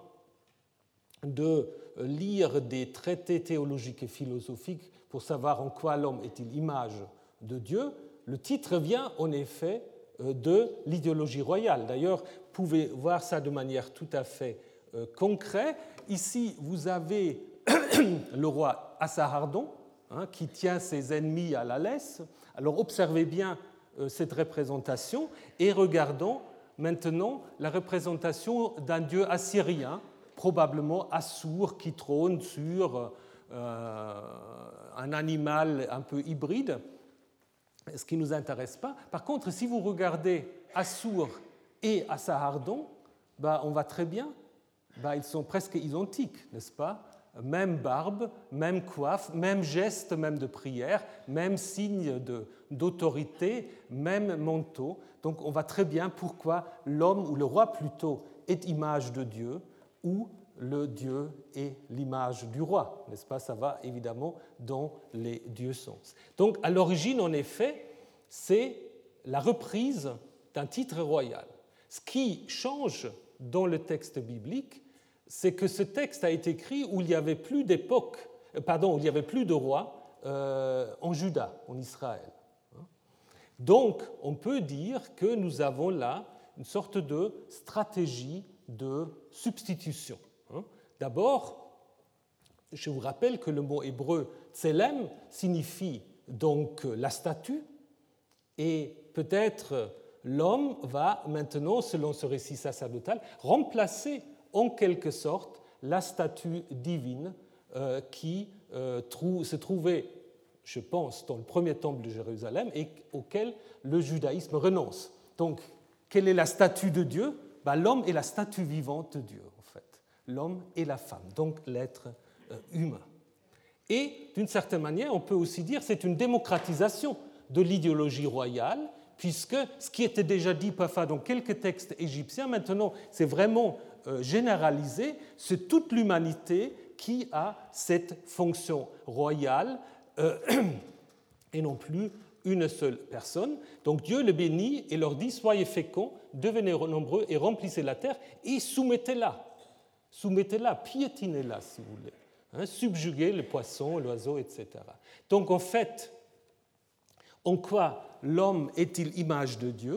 de lire des traités théologiques et philosophiques pour savoir en quoi l'homme est-il image de Dieu. Le titre vient, en effet, de l'idéologie royale. D'ailleurs, vous pouvez voir ça de manière tout à fait euh, concrète. Ici, vous avez le roi Asahardon, hein, qui tient ses ennemis à la laisse. Alors, observez bien euh, cette représentation et regardons maintenant la représentation d'un dieu assyrien, probablement Assur, qui trône sur euh, un animal un peu hybride, ce qui ne nous intéresse pas. Par contre, si vous regardez Assur et Assarhaddon, bah, on voit très bien, bah, ils sont presque identiques, n'est-ce pas? Même barbe, même coiffe, même geste, même de prière, même signe de, d'autorité, même manteau. Donc on voit très bien pourquoi l'homme, ou le roi plutôt, est image de Dieu, ou le Dieu est l'image du roi, n'est-ce pas? Ça va évidemment dans les deux sens. Donc à l'origine, en effet, c'est la reprise d'un titre royal. Ce qui change dans le texte biblique, c'est que ce texte a été écrit où il n'y avait plus d'époque, pardon, où il n'y avait plus de roi euh, en Juda, en Israël. Donc, on peut dire que nous avons là une sorte de stratégie de substitution. D'abord, je vous rappelle que le mot hébreu tselem signifie donc la statue, et peut-être l'homme va maintenant, selon ce récit sacerdotal, remplacer en quelque sorte la statue divine euh, qui euh, trou- se trouvait, je pense, dans le premier temple de Jérusalem et auquel le judaïsme renonce. Donc, quelle est la statue de Dieu? Ben, l'homme est la statue vivante de Dieu, en fait. L'homme et la femme, donc l'être euh, humain. Et, d'une certaine manière, on peut aussi dire que c'est une démocratisation de l'idéologie royale, puisque ce qui était déjà dit parfois dans quelques textes égyptiens, maintenant, c'est vraiment généralisé, c'est toute l'humanité qui a cette fonction royale euh, et non plus une seule personne. Donc Dieu les bénit et leur dit « Soyez féconds, devenez nombreux et remplissez la terre et soumettez-la. Soumettez-la, piétinez-la si vous voulez. Hein, subjuguez le poisson, l'oiseau, et cetera » Donc en fait, en quoi l'homme est-il image de Dieu?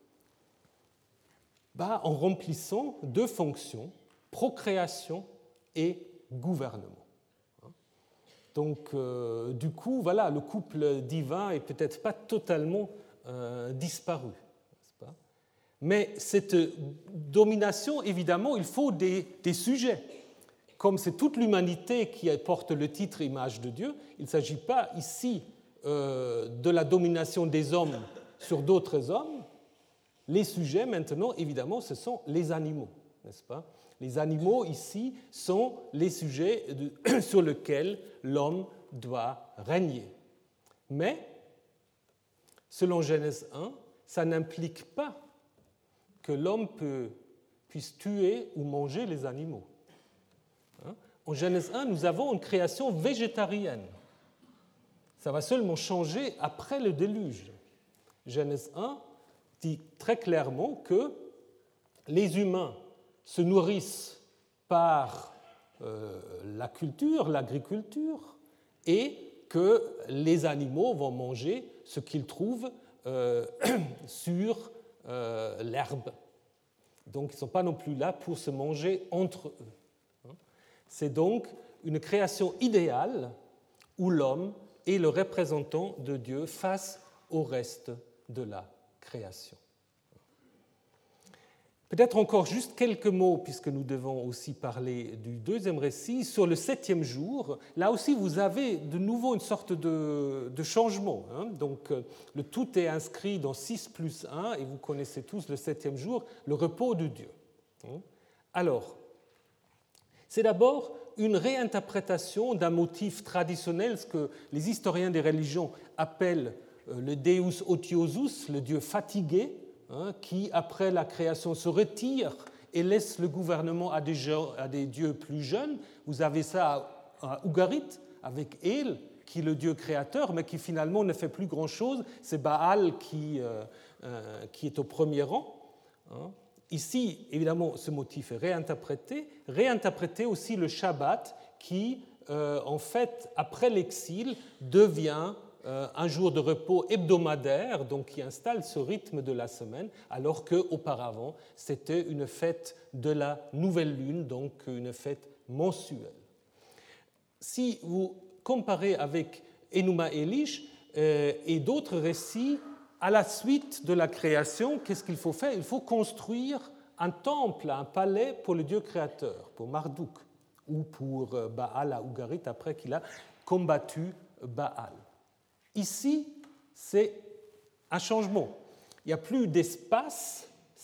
Bah, en remplissant deux fonctions, procréation et gouvernement. Donc, euh, du coup, voilà, le couple divin est peut-être pas totalement euh, disparu. N'est-ce pas? Mais cette domination, évidemment, il faut des, des sujets. Comme c'est toute l'humanité qui porte le titre image de Dieu, il ne s'agit pas ici euh, de la domination des hommes sur d'autres hommes. Les sujets, maintenant, évidemment, ce sont les animaux, n'est-ce pas? Les animaux, ici, sont les sujets de, sur lesquels l'homme doit régner. Mais, selon Genèse un, ça n'implique pas que l'homme peut, puisse tuer ou manger les animaux. Hein? En Genèse un, nous avons une création végétarienne. Ça va seulement changer après le déluge. Genèse un dit très clairement que les humains se nourrissent par euh, la culture, l'agriculture, et que les animaux vont manger ce qu'ils trouvent euh, sur euh, l'herbe. Donc, ils ne sont pas non plus là pour se manger entre eux. C'est donc une création idéale où l'homme est le représentant de Dieu face au reste de la création. Peut-être encore juste quelques mots, puisque nous devons aussi parler du deuxième récit, sur le septième jour. Là aussi, vous avez de nouveau une sorte de, de changement. Hein. Donc, le tout est inscrit dans six plus un, et vous connaissez tous le septième jour, le repos de Dieu. Alors, c'est d'abord une réinterprétation d'un motif traditionnel, ce que les historiens des religions appellent le Deus otiosus, le Dieu fatigué, hein, qui, après la création, se retire et laisse le gouvernement à des, gens, à des dieux plus jeunes. Vous avez ça à, à Ugarit, avec El, qui est le Dieu créateur, mais qui finalement ne fait plus grand-chose. C'est Baal qui, euh, euh, qui est au premier rang. Hein. Ici, évidemment, ce motif est réinterprété. Réinterprété aussi le Shabbat, qui, euh, en fait, après l'exil, devient un jour de repos hebdomadaire, donc qui installe ce rythme de la semaine, alors qu'auparavant, c'était une fête de la nouvelle lune, donc une fête mensuelle. Si vous comparez avec Enuma Elish euh, et d'autres récits, à la suite de la création, qu'est-ce qu'il faut faire? Il faut construire un temple, un palais pour le Dieu créateur, pour Marduk, ou pour Baal à Ugarit, après qu'il a combattu Baal. Ici, c'est un changement. Il n'y a plus d'espace,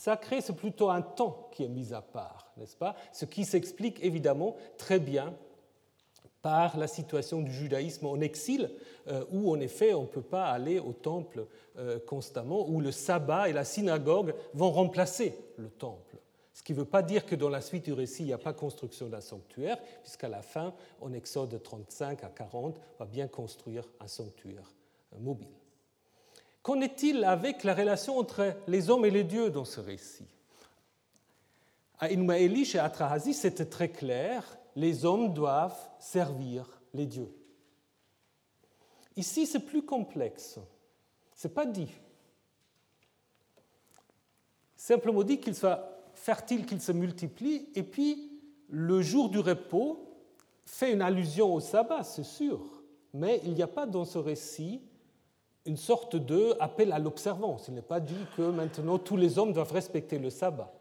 sacré, c'est plutôt un temps qui est mis à part, n'est-ce pas? Ce qui s'explique évidemment très bien par la situation du judaïsme en exil, euh, où en effet on ne peut pas aller au temple euh, constamment, où le sabbat et la synagogue vont remplacer le temple. Ce qui ne veut pas dire que dans la suite du récit, il n'y a pas construction d'un sanctuaire, puisqu'à la fin, en Exode trente-cinq à quarante, on va bien construire un sanctuaire mobile. Qu'en est-il avec la relation entre les hommes et les dieux dans ce récit? À Enuma Elish et à Atrahasis, c'était très clair, les hommes doivent servir les dieux. Ici, c'est plus complexe. Ce n'est pas dit. Simplement dit qu'il soit fertile, qu'il se multiplie, et puis le jour du repos fait une allusion au sabbat, c'est sûr, mais il n'y a pas dans ce récit une sorte d'appel à l'observance. Il n'est pas dit que maintenant tous les hommes doivent respecter le sabbat.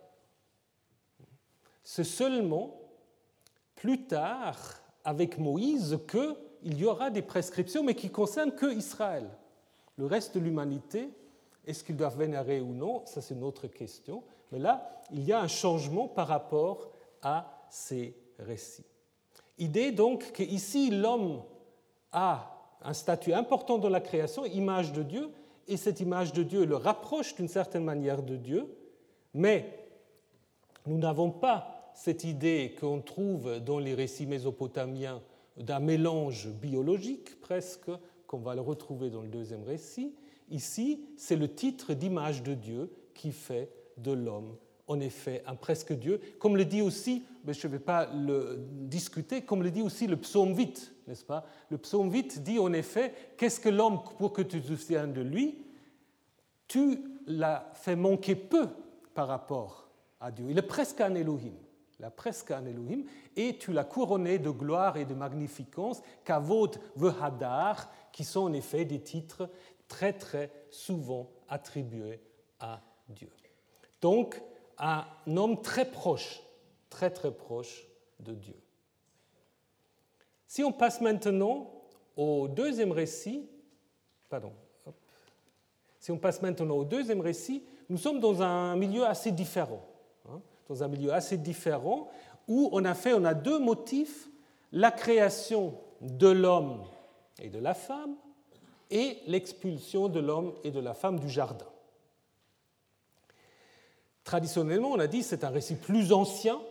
C'est seulement plus tard, avec Moïse, qu'il y aura des prescriptions, mais qui concernent que Israël. Le reste de l'humanité, est-ce qu'ils doivent vénérer ou non? Ça, c'est une autre question. Mais là, il y a un changement par rapport à ces récits. Idée donc qu'ici, l'homme a un statut important dans la création, image de Dieu, et cette image de Dieu le rapproche d'une certaine manière de Dieu, mais nous n'avons pas cette idée qu'on trouve dans les récits mésopotamiens d'un mélange biologique presque, qu'on va le retrouver dans le deuxième récit. Ici, c'est le titre d'image de Dieu qui fait de l'homme, en effet, un presque Dieu, comme le dit aussi, mais je ne vais pas le discuter, comme le dit aussi le psaume huit, n'est-ce pas? Le psaume huit dit en effet, qu'est-ce que l'homme pour que tu te souviennes de lui? Tu l'as fait manquer peu par rapport à Dieu. Il est presque un Elohim. Il a presque un Elohim, et tu l'as couronné de gloire et de magnificence, Kavod vehadar, qui sont en effet des titres très très souvent attribués à Dieu. Donc, un homme très proche, très très proche de Dieu. Si on passe maintenant au deuxième récit, pardon, hop, si on passe maintenant au deuxième récit, nous sommes dans un milieu assez différent, hein, dans un milieu assez différent où on a fait, on a deux motifs, la création de l'homme et de la femme et l'expulsion de l'homme et de la femme du jardin. Traditionnellement, on a dit que c'est un récit plus ancien.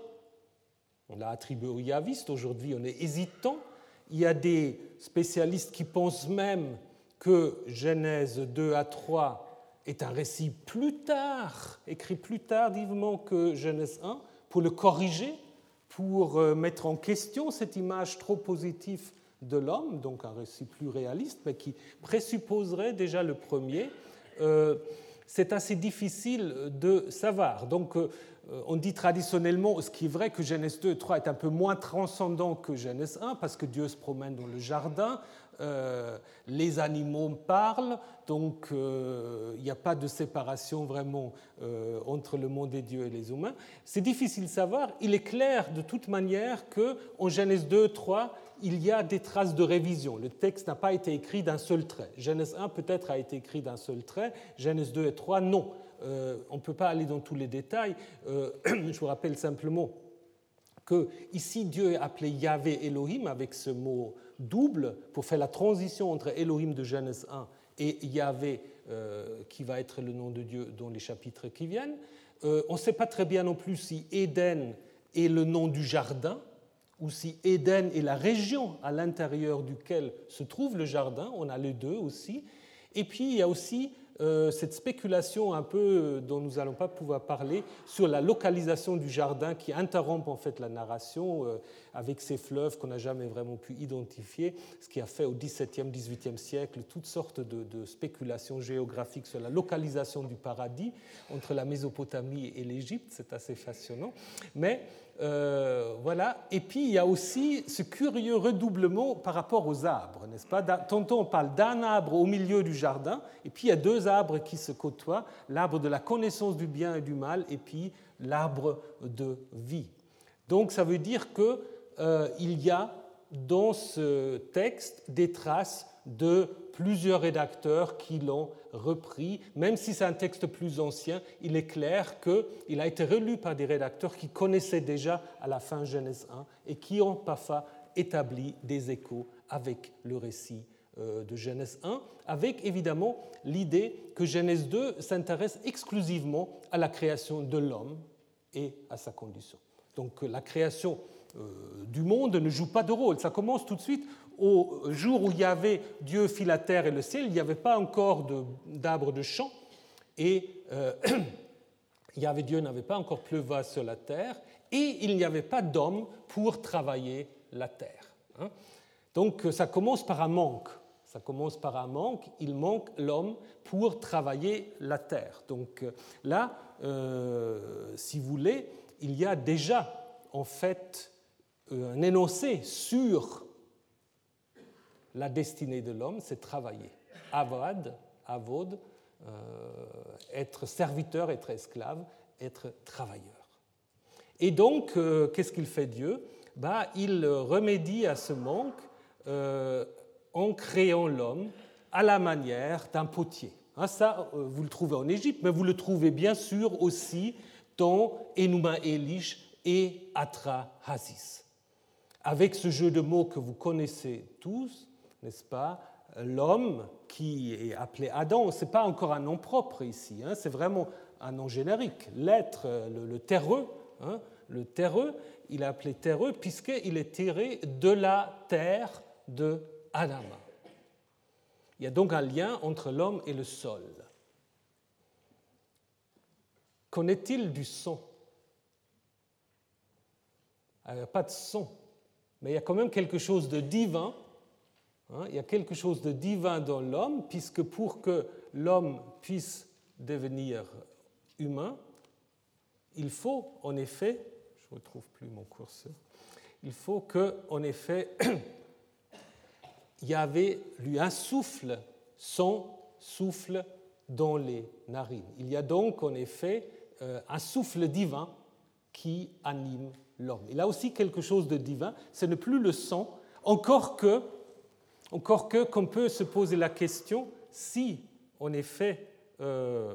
On l'a attribué aux Yavistes. Aujourd'hui, on est hésitant. Il y a des spécialistes qui pensent même que Genèse deux à trois est un récit plus tard, écrit plus tardivement que Genèse un, pour le corriger, pour mettre en question cette image trop positive de l'homme, donc un récit plus réaliste, mais qui présupposerait déjà le premier. Euh, c'est assez difficile de savoir. Donc, on dit traditionnellement, ce qui est vrai, que Genèse deux et trois est un peu moins transcendant que Genèse un, parce que Dieu se promène dans le jardin, euh, les animaux parlent, donc euh, il n'y a pas de séparation vraiment euh, entre le monde des dieux et les humains. C'est difficile de savoir. Il est clair de toute manière qu'en Genèse deux et trois, il y a des traces de révision. Le texte n'a pas été écrit d'un seul trait. Genèse un peut-être a été écrit d'un seul trait, Genèse deux et trois, non. Euh, on ne peut pas aller dans tous les détails. Euh, je vous rappelle simplement que ici Dieu est appelé Yahvé Elohim avec ce mot double pour faire la transition entre Elohim de Genèse un et Yahvé euh, qui va être le nom de Dieu dans les chapitres qui viennent. Euh, on ne sait pas très bien non plus si Éden est le nom du jardin ou si Éden est la région à l'intérieur duquel se trouve le jardin. On a les deux aussi. Et puis il y a aussi Euh, cette spéculation un peu dont nous n'allons pas pouvoir parler sur la localisation du jardin qui interrompt en fait la narration euh, avec ces fleuves qu'on n'a jamais vraiment pu identifier, ce qui a fait au dix-septième, dix-huitième siècle toutes sortes de, de spéculations géographiques sur la localisation du paradis entre la Mésopotamie et l'Égypte. C'est assez fascinant. Mais euh, voilà. Et puis il y a aussi ce curieux redoublement par rapport aux arbres, n'est-ce pas? Tantôt on parle d'un arbre au milieu du jardin, et puis il y a deux arbres qui se côtoient, l'arbre de la connaissance du bien et du mal, et puis l'arbre de vie. Donc ça veut dire qu'il euh, y a dans ce texte des traces de plusieurs rédacteurs qui l'ont repris. Même si c'est un texte plus ancien, il est clair qu'il a été relu par des rédacteurs qui connaissaient déjà à la fin Genèse un et qui ont parfois établi des échos avec le récit de Genèse un, avec évidemment l'idée que Genèse deux s'intéresse exclusivement à la création de l'homme et à sa condition. Donc la création du monde ne joue pas de rôle. Ça commence tout de suite au jour où Yahvé, Dieu fit la terre et le ciel, il n'y avait pas encore d'arbres de champ, et euh, Yahvé Dieu n'avait pas encore pleuvé sur la terre, et il n'y avait pas d'homme pour travailler la terre. Hein. Donc ça commence par un manque. Ça commence par un manque. Il manque l'homme pour travailler la terre. Donc là, euh, si vous voulez, il y a déjà en fait un énoncé sur la destinée de l'homme, c'est travailler. Avad, avod, euh, être serviteur, être esclave, être travailleur. Et donc, euh, qu'est-ce qu'il fait Dieu ? Bah, il remédie à ce manque euh, en créant l'homme à la manière d'un potier. Hein, ça, euh, vous le trouvez en Égypte, mais vous le trouvez bien sûr aussi dans Enuma Elish et Atra-Hazis. Avec ce jeu de mots que vous connaissez tous, n'est-ce pas, l'homme qui est appelé Adam, ce n'est pas encore un nom propre ici, hein, c'est vraiment un nom générique. L'être, le, le terreux, hein, le terreux, il est appelé terreux puisqu'il est tiré de la terre de Adama. Il y a donc un lien entre l'homme et le sol. Qu'en est-il du son ? Il n'y a pas de son, mais il y a quand même quelque chose de divin. Hein, il y a quelque chose de divin dans l'homme, puisque pour que l'homme puisse devenir humain, il faut en effet, je ne retrouve plus mon curseur, il faut qu'en effet, Yahvé lui insuffle son souffle dans les narines. Il y a donc en effet un souffle divin qui anime l'homme. Il a aussi quelque chose de divin, ce n'est plus le sang, encore que, encore que qu'on peut se poser la question si, en effet, euh,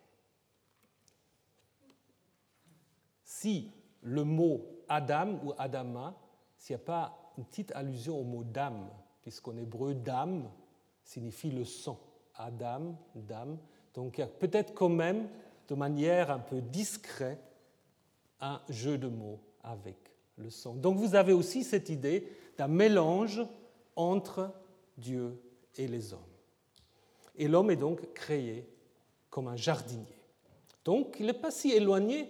si le mot Adam ou Adama, s'il n'y a pas une petite allusion au mot dam, puisqu'en hébreu, dam signifie le sang. Adam, dam. Donc il y a peut-être quand même, de manière un peu discrète, un jeu de mots avec le sang. Donc vous avez aussi cette idée d'un mélange entre Dieu et les hommes. Et l'homme est donc créé comme un jardinier. Donc il n'est pas si éloigné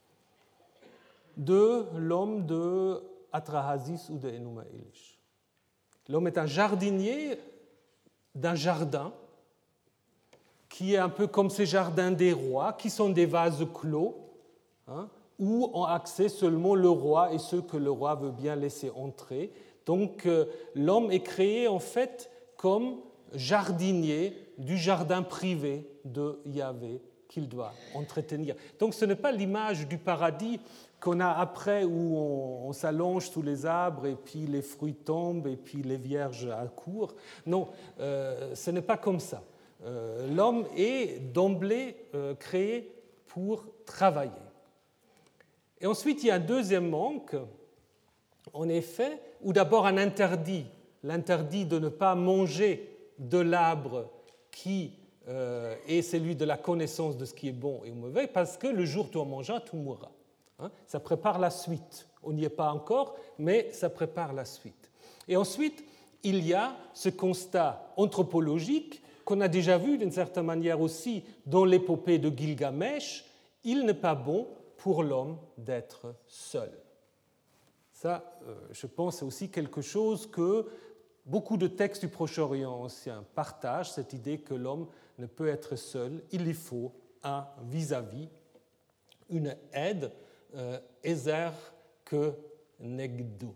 de l'homme de Atra-Hazis ou de Enuma Elish. L'homme est un jardinier d'un jardin qui est un peu comme ces jardins des rois, qui sont des vases clos, hein, où ont accès seulement le roi et ceux que le roi veut bien laisser entrer. Donc euh, l'homme est créé en fait comme jardinier du jardin privé de Yahvé qu'il doit entretenir. Donc ce n'est pas l'image du paradis qu'on a après où on, on s'allonge sous les arbres et puis les fruits tombent et puis les vierges accourent. Non, euh, ce n'est pas comme ça. Euh, l'homme est d'emblée euh, créé pour travailler. Et ensuite, il y a un deuxième manque, en effet, ou d'abord un interdit, l'interdit de ne pas manger de l'arbre qui euh, est celui de la connaissance de ce qui est bon et mauvais, parce que le jour où tu en mangeras, tu mourras. Hein, ça prépare la suite. On n'y est pas encore, mais ça prépare la suite. Et ensuite, il y a ce constat anthropologique qu'on a déjà vu d'une certaine manière aussi dans l'épopée de Gilgamesh. Il n'est pas bon pour l'homme d'être seul. Ça, euh, je pense, c'est aussi quelque chose que beaucoup de textes du Proche-Orient ancien partagent, cette idée que l'homme ne peut être seul, il lui faut un vis-à-vis, une aide, euh, ezer que negdo.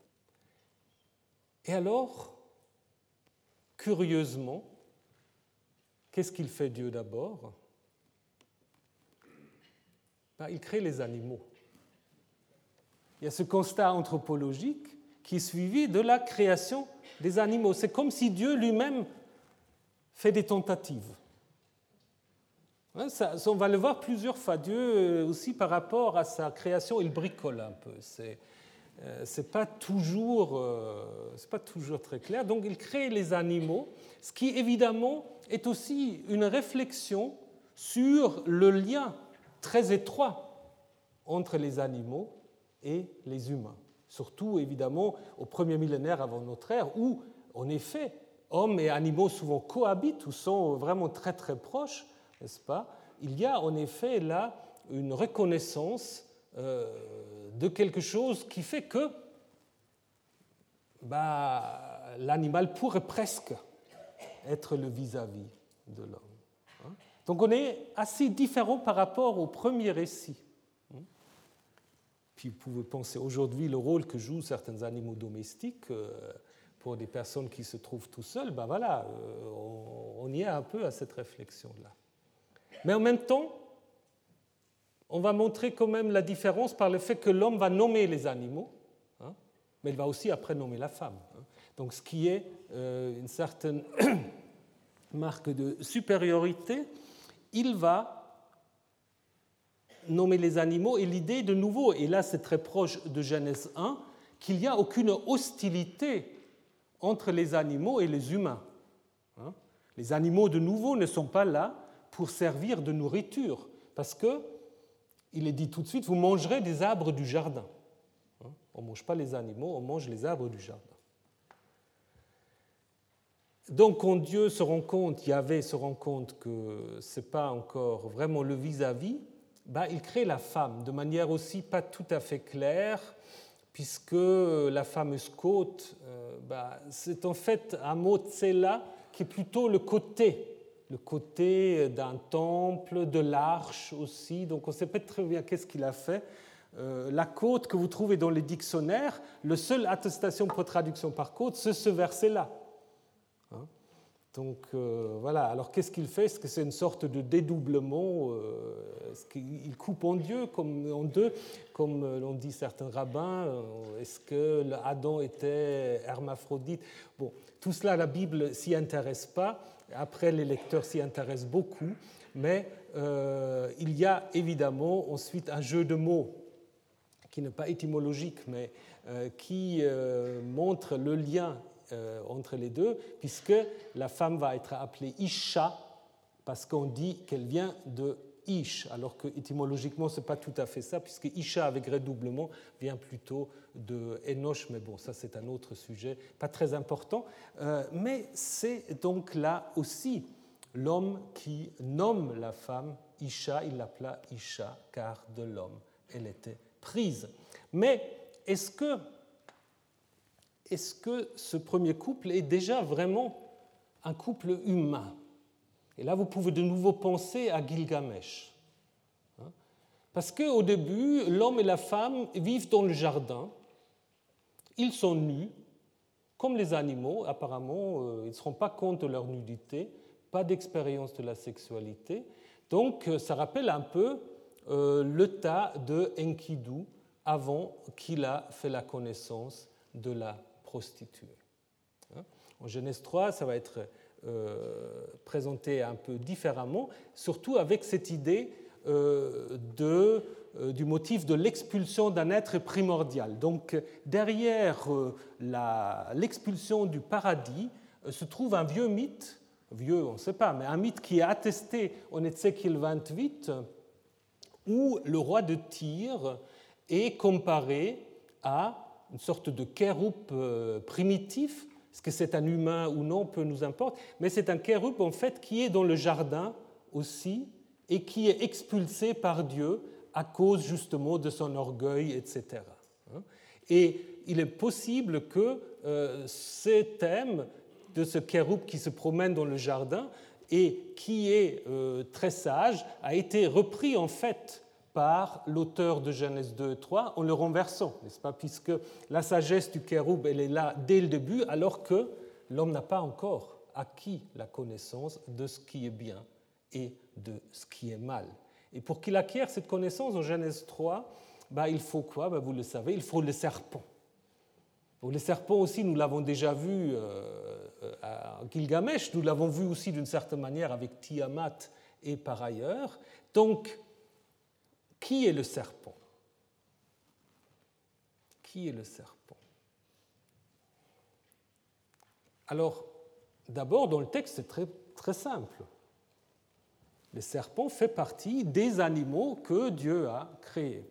Et alors, curieusement, qu'est-ce qu'il fait Dieu d'abord ? Ben, il crée les animaux. Il y a ce constat anthropologique qui est suivi de la création des animaux. C'est comme si Dieu lui-même fait des tentatives. Hein, ça, on va le voir plusieurs fois. Dieu aussi par rapport à sa création, il bricole un peu. C'est, euh, c'est pas toujours, euh, c'est pas toujours très clair. Donc il crée les animaux, ce qui évidemment est aussi une réflexion sur le lien très étroit entre les animaux et les humains. Surtout évidemment au premier millénaire avant notre ère, où en effet hommes et animaux souvent cohabitent ou sont vraiment très très proches, n'est-ce pas? Il y a en effet là une reconnaissance euh, de quelque chose qui fait que bah, l'animal pourrait presque être le vis-à-vis de l'homme. Donc on est assez différent par rapport au premier récit. Puis vous pouvez penser aujourd'hui le rôle que jouent certains animaux domestiques pour des personnes qui se trouvent tout seuls. Ben voilà, on y est un peu à cette réflexion-là. Mais en même temps, on va montrer quand même la différence par le fait que l'homme va nommer les animaux, hein, mais il va aussi après nommer la femme. Hein. Donc ce qui est euh, une certaine marque de supériorité, il va nommer les animaux, et l'idée de nouveau, et là c'est très proche de Genèse un, qu'il n'y a aucune hostilité entre les animaux et les humains. Hein. Les animaux de nouveau ne sont pas là pour servir de nourriture, parce que il est dit tout de suite, vous mangerez des arbres du jardin. Hein. On ne mange pas les animaux, on mange les arbres du jardin. Donc, quand Dieu se rend compte, Yahvé se rend compte que ce n'est pas encore vraiment le vis-à-vis, bah, il crée la femme de manière aussi pas tout à fait claire, puisque la fameuse côte, euh, bah, c'est en fait un mot tsela qui est plutôt le côté, le côté d'un temple, de l'arche aussi. Donc, on ne sait pas très bien qu'est-ce qu'il a fait. Euh, la côte que vous trouvez dans les dictionnaires, la seule attestation pour traduction par côte, c'est ce verset-là. Hein? Donc euh, voilà, alors qu'est-ce qu'il fait? Est-ce que c'est une sorte de dédoublement? euh, Est-ce qu'il coupe en, Dieu, comme, en deux, comme l'ont dit certains rabbins? Est-ce que Adam était hermaphrodite? Bon, tout cela, la Bible ne s'y intéresse pas. Après, les lecteurs s'y intéressent beaucoup. Mais euh, il y a évidemment ensuite un jeu de mots qui n'est pas étymologique, mais euh, qui euh, montre le lien Euh, entre les deux, puisque la femme va être appelée Isha, parce qu'on dit qu'elle vient de Ish, alors que étymologiquement, ce n'est pas tout à fait ça, puisque Isha avec redoublement vient plutôt de Enoch, mais bon, ça c'est un autre sujet, pas très important. Euh, mais c'est donc là aussi l'homme qui nomme la femme Isha, il l'appela Isha, car de l'homme elle était prise. Mais est-ce que Est-ce que ce premier couple est déjà vraiment un couple humain? Et là, vous pouvez de nouveau penser à Gilgamesh. Parce qu'au début, l'homme et la femme vivent dans le jardin, ils sont nus, comme les animaux, apparemment, ils ne se rendent pas compte de leur nudité, pas d'expérience de la sexualité. Donc, ça rappelle un peu euh, le tas de Enkidu avant qu'il a fait la connaissance de la prostituée. En Genèse trois, ça va être euh, présenté un peu différemment, surtout avec cette idée euh, de, euh, du motif de l'expulsion d'un être primordial. Donc, derrière euh, la, l'expulsion du paradis euh, se trouve un vieux mythe, vieux, on ne sait pas, mais un mythe qui est attesté en Ézéchiel vingt-huit, où le roi de Tyr est comparé à une sorte de kéroup primitif. Est-ce que c'est un humain ou non, peu nous importe, mais c'est un kéroup en fait qui est dans le jardin aussi et qui est expulsé par Dieu à cause justement de son orgueil, et cetera. Et il est possible que euh, ce thème de ce kéroup qui se promène dans le jardin et qui est euh, très sage a été repris en fait par l'auteur de Genèse deux et trois en le renversant, n'est-ce pas? Puisque la sagesse du kéroub, elle est là dès le début, alors que l'homme n'a pas encore acquis la connaissance de ce qui est bien et de ce qui est mal. Et pour qu'il acquiert cette connaissance en Genèse trois, bah, il faut quoi? Bah, vous le savez, il faut le serpent. Bon, le serpent aussi, nous l'avons déjà vu euh, à Gilgamesh. Nous l'avons vu aussi d'une certaine manière avec Tiamat et par ailleurs. Donc, qui est le serpent? Qui est le serpent? Alors, d'abord, dans le texte, c'est très, très simple. Le serpent fait partie des animaux que Dieu a créés.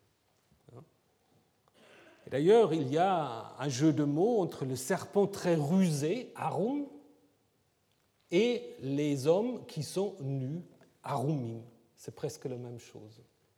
Et d'ailleurs, il y a un jeu de mots entre le serpent très rusé, Arum, et les hommes qui sont nus, Arumim. C'est presque la même chose.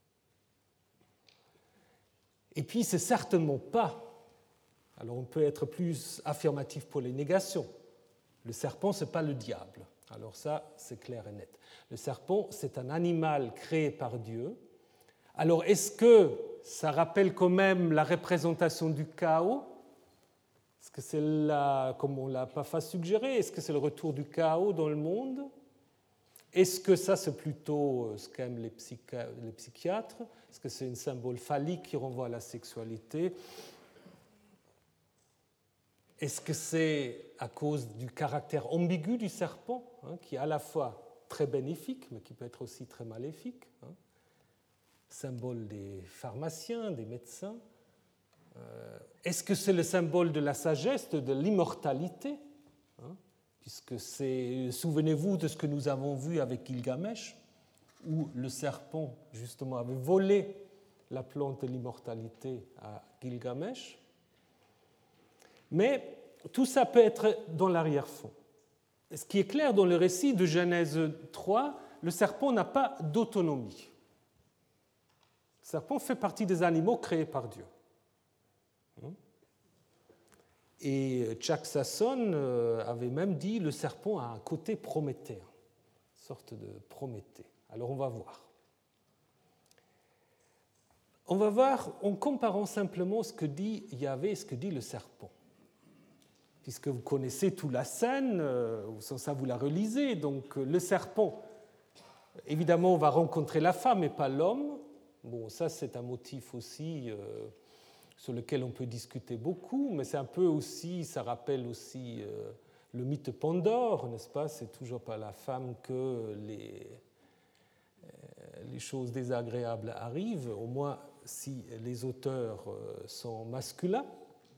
Et puis, c'est certainement pas, alors on peut être plus affirmatif pour les négations, le serpent, ce n'est pas le diable. Alors ça, c'est clair et net. Le serpent, c'est un animal créé par Dieu. Alors, est-ce que ça rappelle quand même la représentation du chaos? Est-ce que c'est là, comme on l'a pas suggéré, est-ce que c'est le retour du chaos dans le monde? Est-ce que ça, c'est plutôt ce qu'aiment les, psychi- les psychiatres? Est-ce que c'est un symbole phallique qui renvoie à la sexualité? Est-ce que c'est à cause du caractère ambigu du serpent, hein, qui est à la fois très bénéfique, mais qui peut être aussi très maléfique, hein, symbole des pharmaciens, des médecins? euh, Est-ce que c'est le symbole de la sagesse, de l'immortalité, hein, puisque c'est, souvenez-vous de ce que nous avons vu avec Gilgamesh, où le serpent, justement, avait volé la plante de l'immortalité à Gilgamesh. Mais tout ça peut être dans l'arrière-fond. Ce qui est clair dans le récit de Genèse trois, le serpent n'a pas d'autonomie. Le serpent fait partie des animaux créés par Dieu. Et Chuck Sasson avait même dit que le serpent a un côté prométhéen, une sorte de Prométhée. Alors on va voir. On va voir en comparant simplement ce que dit Yahvé et ce que dit le serpent. Puisque vous connaissez toute la scène, sans ça vous la relisez, donc le serpent, évidemment, va rencontrer la femme et pas l'homme. Bon, ça c'est un motif aussi euh, sur lequel on peut discuter beaucoup, mais c'est un peu aussi, ça rappelle aussi euh, le mythe de Pandore, n'est-ce pas? C'est toujours par la femme que les, euh, les choses désagréables arrivent, au moins si les auteurs euh, sont masculins.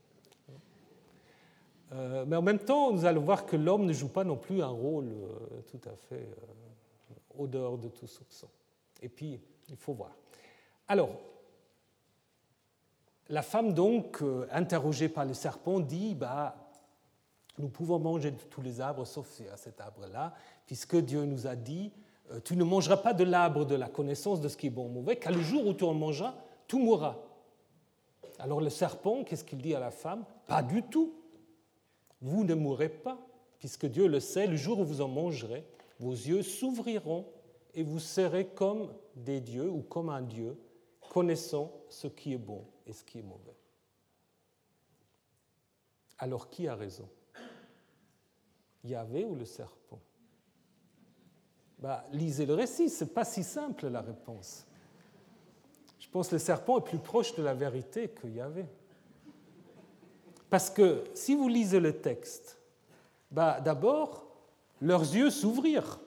Euh, mais en même temps, nous allons voir que l'homme ne joue pas non plus un rôle euh, tout à fait euh, au dehors de tout soupçon. Et puis, il faut voir. Alors, la femme, donc, euh, interrogée par le serpent, dit bah, « Nous pouvons manger de tous les arbres, sauf à cet arbre-là, puisque Dieu nous a dit euh, « Tu ne mangeras pas de l'arbre de la connaissance de ce qui est bon ou mauvais, car le jour où tu en mangeras, tu mourras. » Alors le serpent, qu'est-ce qu'il dit à la femme? « Pas du tout. Vous ne mourrez pas, puisque Dieu le sait, le jour où vous en mangerez, vos yeux s'ouvriront et vous serez comme des dieux ou comme un dieu, connaissant ce qui est bon et ce qui est mauvais. » Alors qui a raison? Yahvé ou le serpent? Bah, lisez le récit, ce n'est pas si simple la réponse. Je pense que le serpent est plus proche de la vérité que Yahvé. Parce que si vous lisez le texte, bah, d'abord, leurs yeux s'ouvrirent.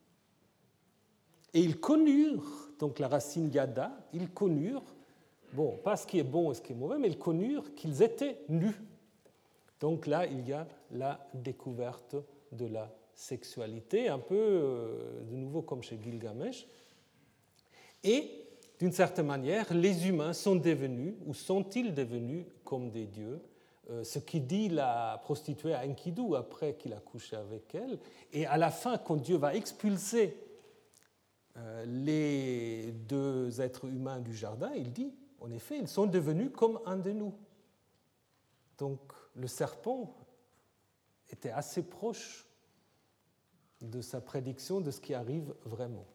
Et ils connurent, donc la racine yada, ils connurent, bon, pas ce qui est bon et ce qui est mauvais, mais ils connurent qu'ils étaient nus. Donc là, il y a la découverte de la sexualité, un peu euh, de nouveau comme chez Gilgamesh. Et d'une certaine manière, les humains sont devenus, ou sont-ils devenus comme des dieux, euh, ce qui dit la prostituée à Enkidu après qu'il a couché avec elle. Et à la fin, quand Dieu va expulser euh, les deux êtres humains du jardin, il dit, en effet, ils sont devenus comme un de nous. Donc le serpent était assez proche de sa prédiction de ce qui arrive vraiment.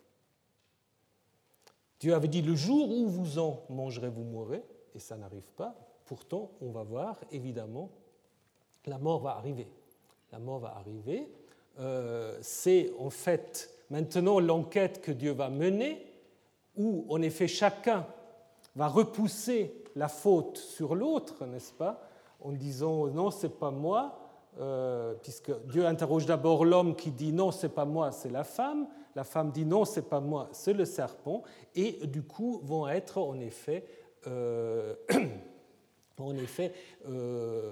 Dieu avait dit, le jour où vous en mangerez, vous mourrez, et ça n'arrive pas. Pourtant, on va voir, évidemment, la mort va arriver. La mort va arriver. Euh, c'est en fait maintenant l'enquête que Dieu va mener, où en effet chacun va repousser la faute sur l'autre, n'est-ce pas, en disant, non, ce n'est pas moi, euh, puisque Dieu interroge d'abord l'homme qui dit non, c'est pas moi, c'est la femme. La femme dit non, c'est pas moi, c'est le serpent. Et du coup, vont être en effet, euh, en effet euh,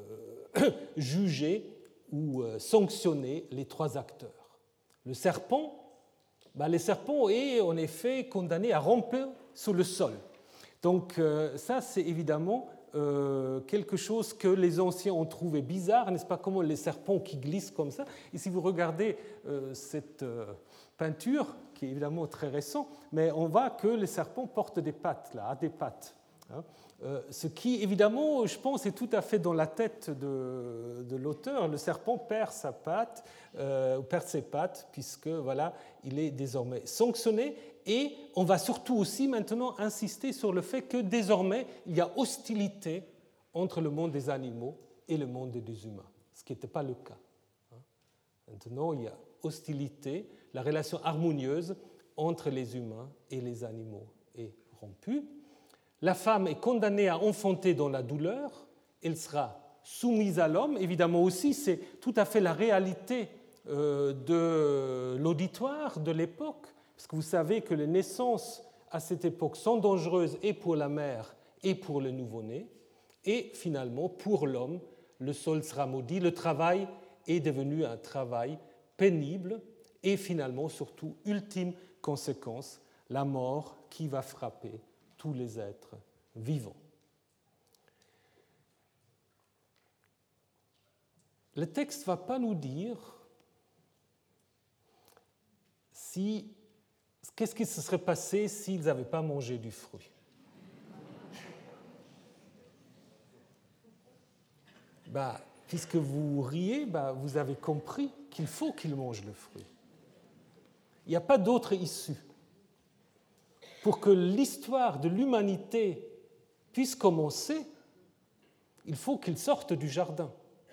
jugés ou euh, sanctionnés les trois acteurs. Le serpent, ben, le serpent est en effet condamné à ramper sur le sol. Donc euh, ça, c'est évidemment euh, quelque chose que les anciens ont trouvé bizarre, n'est-ce pas, comment les serpents qui glissent comme ça. Et si vous regardez euh, cette euh, peinture, qui est évidemment très récente, mais on voit que les serpents portent des pattes, là, des pattes. Hein. Euh, ce qui, évidemment, je pense, est tout à fait dans la tête de, de l'auteur. Le serpent perd sa patte, euh, perd ses pattes, puisque voilà, il est désormais sanctionné. Et on va surtout aussi maintenant insister sur le fait que désormais, il y a hostilité entre le monde des animaux et le monde des humains, ce qui n'était pas le cas. Maintenant, il y a hostilité, la relation harmonieuse entre les humains et les animaux est rompue. La femme est condamnée à enfanter dans la douleur, elle sera soumise à l'homme. Évidemment aussi, c'est tout à fait la réalité de l'auditoire de l'époque, parce que vous savez que les naissances à cette époque sont dangereuses et pour la mère et pour le nouveau-né. Et finalement, pour l'homme, le sol sera maudit, le travail est devenu un travail pénible et finalement, surtout, ultime conséquence, la mort qui va frapper tous les êtres vivants. Le texte ne va pas nous dire si, qu'est-ce qui se serait passé s'ils n'avaient pas mangé du fruit. Bah, puisque vous riez, bah, vous avez compris qu'il faut qu'ils mangent le fruit. Il n'y a pas d'autre issue. Pour que l'histoire de l'humanité puisse commencer, il faut qu'ils sortent du jardin.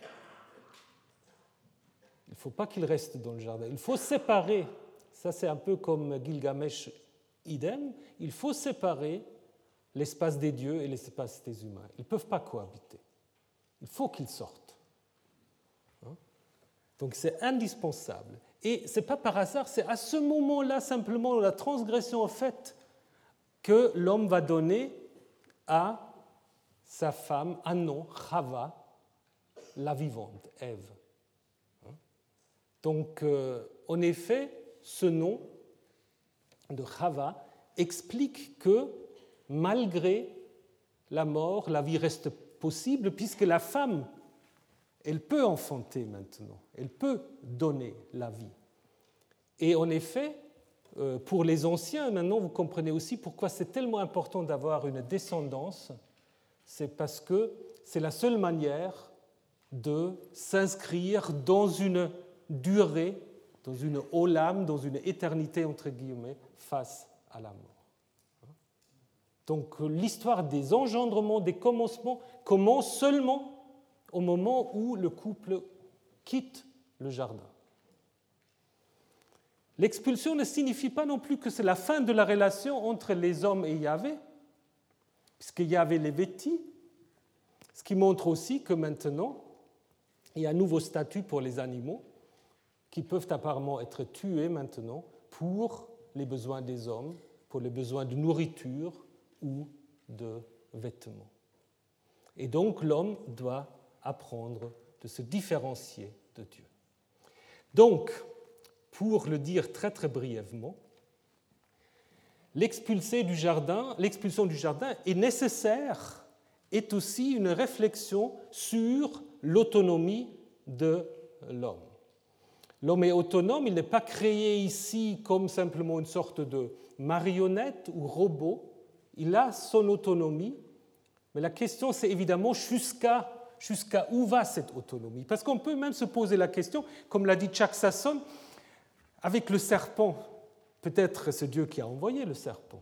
Il ne faut pas qu'ils restent dans le jardin. Il faut séparer, ça c'est un peu comme Gilgamesh idem, il faut séparer l'espace des dieux et l'espace des humains. Ils ne peuvent pas cohabiter. Il faut qu'ils sortent. Donc c'est indispensable. Et ce n'est pas par hasard, c'est à ce moment-là simplement la transgression en fait que l'homme va donner à sa femme un nom, Chava, la vivante, Ève. Donc, euh, en effet, ce nom de Chava explique que, malgré la mort, la vie reste possible, puisque la femme, elle peut enfanter maintenant, elle peut donner la vie. Et en effet, pour les anciens, maintenant vous comprenez aussi pourquoi c'est tellement important d'avoir une descendance, c'est parce que c'est la seule manière de s'inscrire dans une durée, dans une olam, dans une éternité, entre guillemets, face à la mort. Donc l'histoire des engendrements, des commencements, commence seulement au moment où le couple quitte le jardin. L'expulsion ne signifie pas non plus que c'est la fin de la relation entre les hommes et Yahvé, puisque Yahvé les vêtit, ce qui montre aussi que maintenant, il y a un nouveau statut pour les animaux qui peuvent apparemment être tués maintenant pour les besoins des hommes, pour les besoins de nourriture ou de vêtements. Et donc l'homme doit apprendre de se différencier de Dieu. Donc, pour le dire très très brièvement, l'expulsé du jardin, l'expulsion du jardin est nécessaire, est aussi une réflexion sur l'autonomie de l'homme. L'homme est autonome, il n'est pas créé ici comme simplement une sorte de marionnette ou robot, il a son autonomie, mais la question c'est évidemment jusqu'à, jusqu'à où va cette autonomie. Parce qu'on peut même se poser la question, comme l'a dit Chuck Sasson, avec le serpent, peut-être c'est Dieu qui a envoyé le serpent.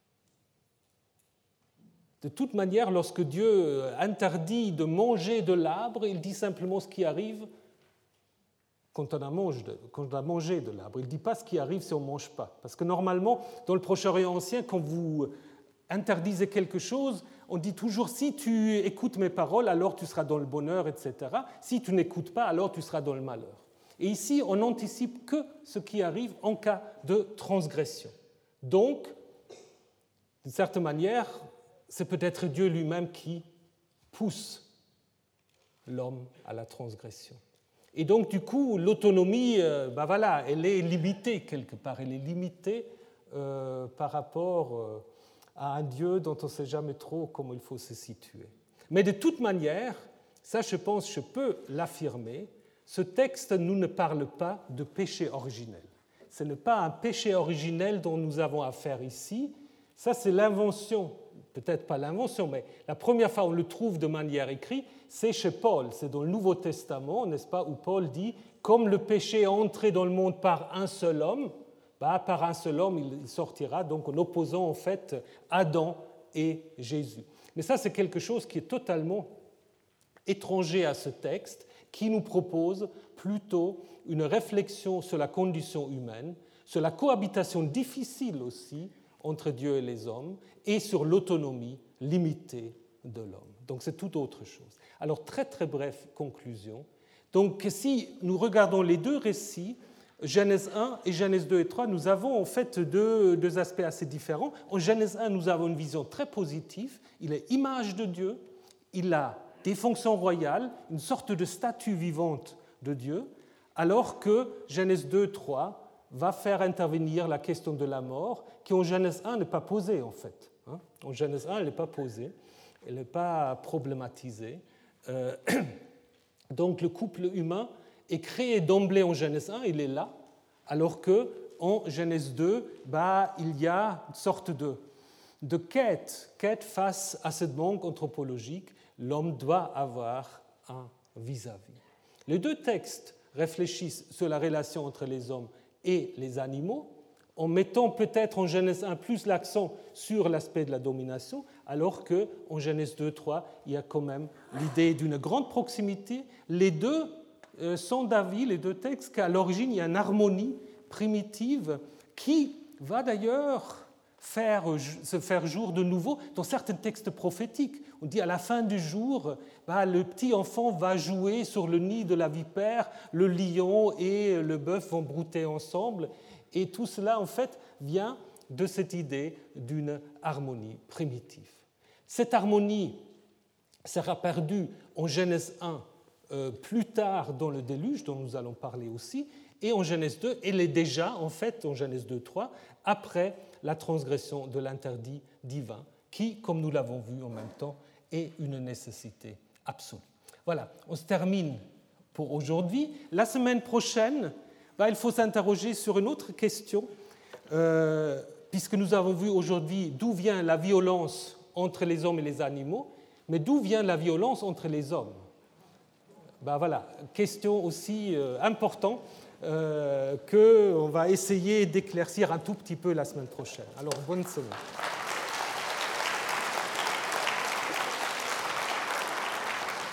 De toute manière, lorsque Dieu interdit de manger de l'arbre, il dit simplement ce qui arrive quand on a mangé de, quand on a mangé de l'arbre. Il ne dit pas ce qui arrive si on ne mange pas. Parce que normalement, dans le Proche-Orient ancien, quand vous interdisait quelque chose, on dit toujours si tu écoutes mes paroles, alors tu seras dans le bonheur, et cetera. Si tu n'écoutes pas, alors tu seras dans le malheur. Et ici, on n'anticipe que ce qui arrive en cas de transgression. Donc, d'une certaine manière, c'est peut-être Dieu lui-même qui pousse l'homme à la transgression. Et donc, du coup, l'autonomie, euh, ben voilà, elle est limitée quelque part. Elle est limitée euh, par rapport euh, à un Dieu dont on ne sait jamais trop comment il faut se situer. Mais de toute manière, ça, je pense, je peux l'affirmer, ce texte nous ne parle pas de péché originel. Ce n'est pas un péché originel dont nous avons affaire ici. Ça, c'est l'invention, peut-être pas l'invention, mais la première fois où on le trouve de manière écrite, c'est chez Paul, c'est dans le Nouveau Testament, n'est-ce pas, où Paul dit « Comme le péché est entré dans le monde par un seul homme, bah, par un seul homme il sortira », donc en opposant en fait Adam et Jésus. Mais ça, c'est quelque chose qui est totalement étranger à ce texte, qui nous propose plutôt une réflexion sur la condition humaine, sur la cohabitation difficile aussi entre Dieu et les hommes, et sur l'autonomie limitée de l'homme. Donc c'est tout autre chose. Alors très très bref conclusion. Donc si nous regardons les deux récits, Genèse un et Genèse deux et trois, nous avons en fait deux, deux aspects assez différents. En Genèse un, nous avons une vision très positive. Il est image de Dieu, il a des fonctions royales, une sorte de statue vivante de Dieu, alors que Genèse deux trois va faire intervenir la question de la mort, qui en Genèse un n'est pas posée en fait. En Genèse un, elle n'est pas posée, elle n'est pas problématisée. Euh, donc le couple humain est créé d'emblée en Genèse un, il est là, alors qu'en Genèse deux, bah, il y a une sorte de, de quête, quête face à cette manque anthropologique. L'homme doit avoir un vis-à-vis. Les deux textes réfléchissent sur la relation entre les hommes et les animaux, en mettant peut-être en Genèse un plus l'accent sur l'aspect de la domination, alors qu'en Genèse deux trois, il y a quand même l'idée d'une grande proximité. Les deux sont d'avis, les deux textes, qu'à l'origine, il y a une harmonie primitive qui va d'ailleurs faire, se faire jour de nouveau dans certains textes prophétiques. On dit à la fin du jour, bah, le petit enfant va jouer sur le nid de la vipère, le lion et le bœuf vont brouter ensemble. Et tout cela, en fait, vient de cette idée d'une harmonie primitive. Cette harmonie sera perdue en Genèse un, euh, plus tard dans le déluge, dont nous allons parler aussi, et en Genèse deux, elle est déjà, en fait, en Genèse deux trois, après la transgression de l'interdit divin, qui, comme nous l'avons vu en même temps, est une nécessité absolue. Voilà, on se termine pour aujourd'hui. La semaine prochaine, bah, il faut s'interroger sur une autre question, euh, puisque nous avons vu aujourd'hui d'où vient la violence entre les hommes et les animaux, mais d'où vient la violence entre les hommes. Bah, voilà, question aussi euh, importante euh, qu'on va essayer d'éclaircir un tout petit peu la semaine prochaine. Alors, bonne semaine.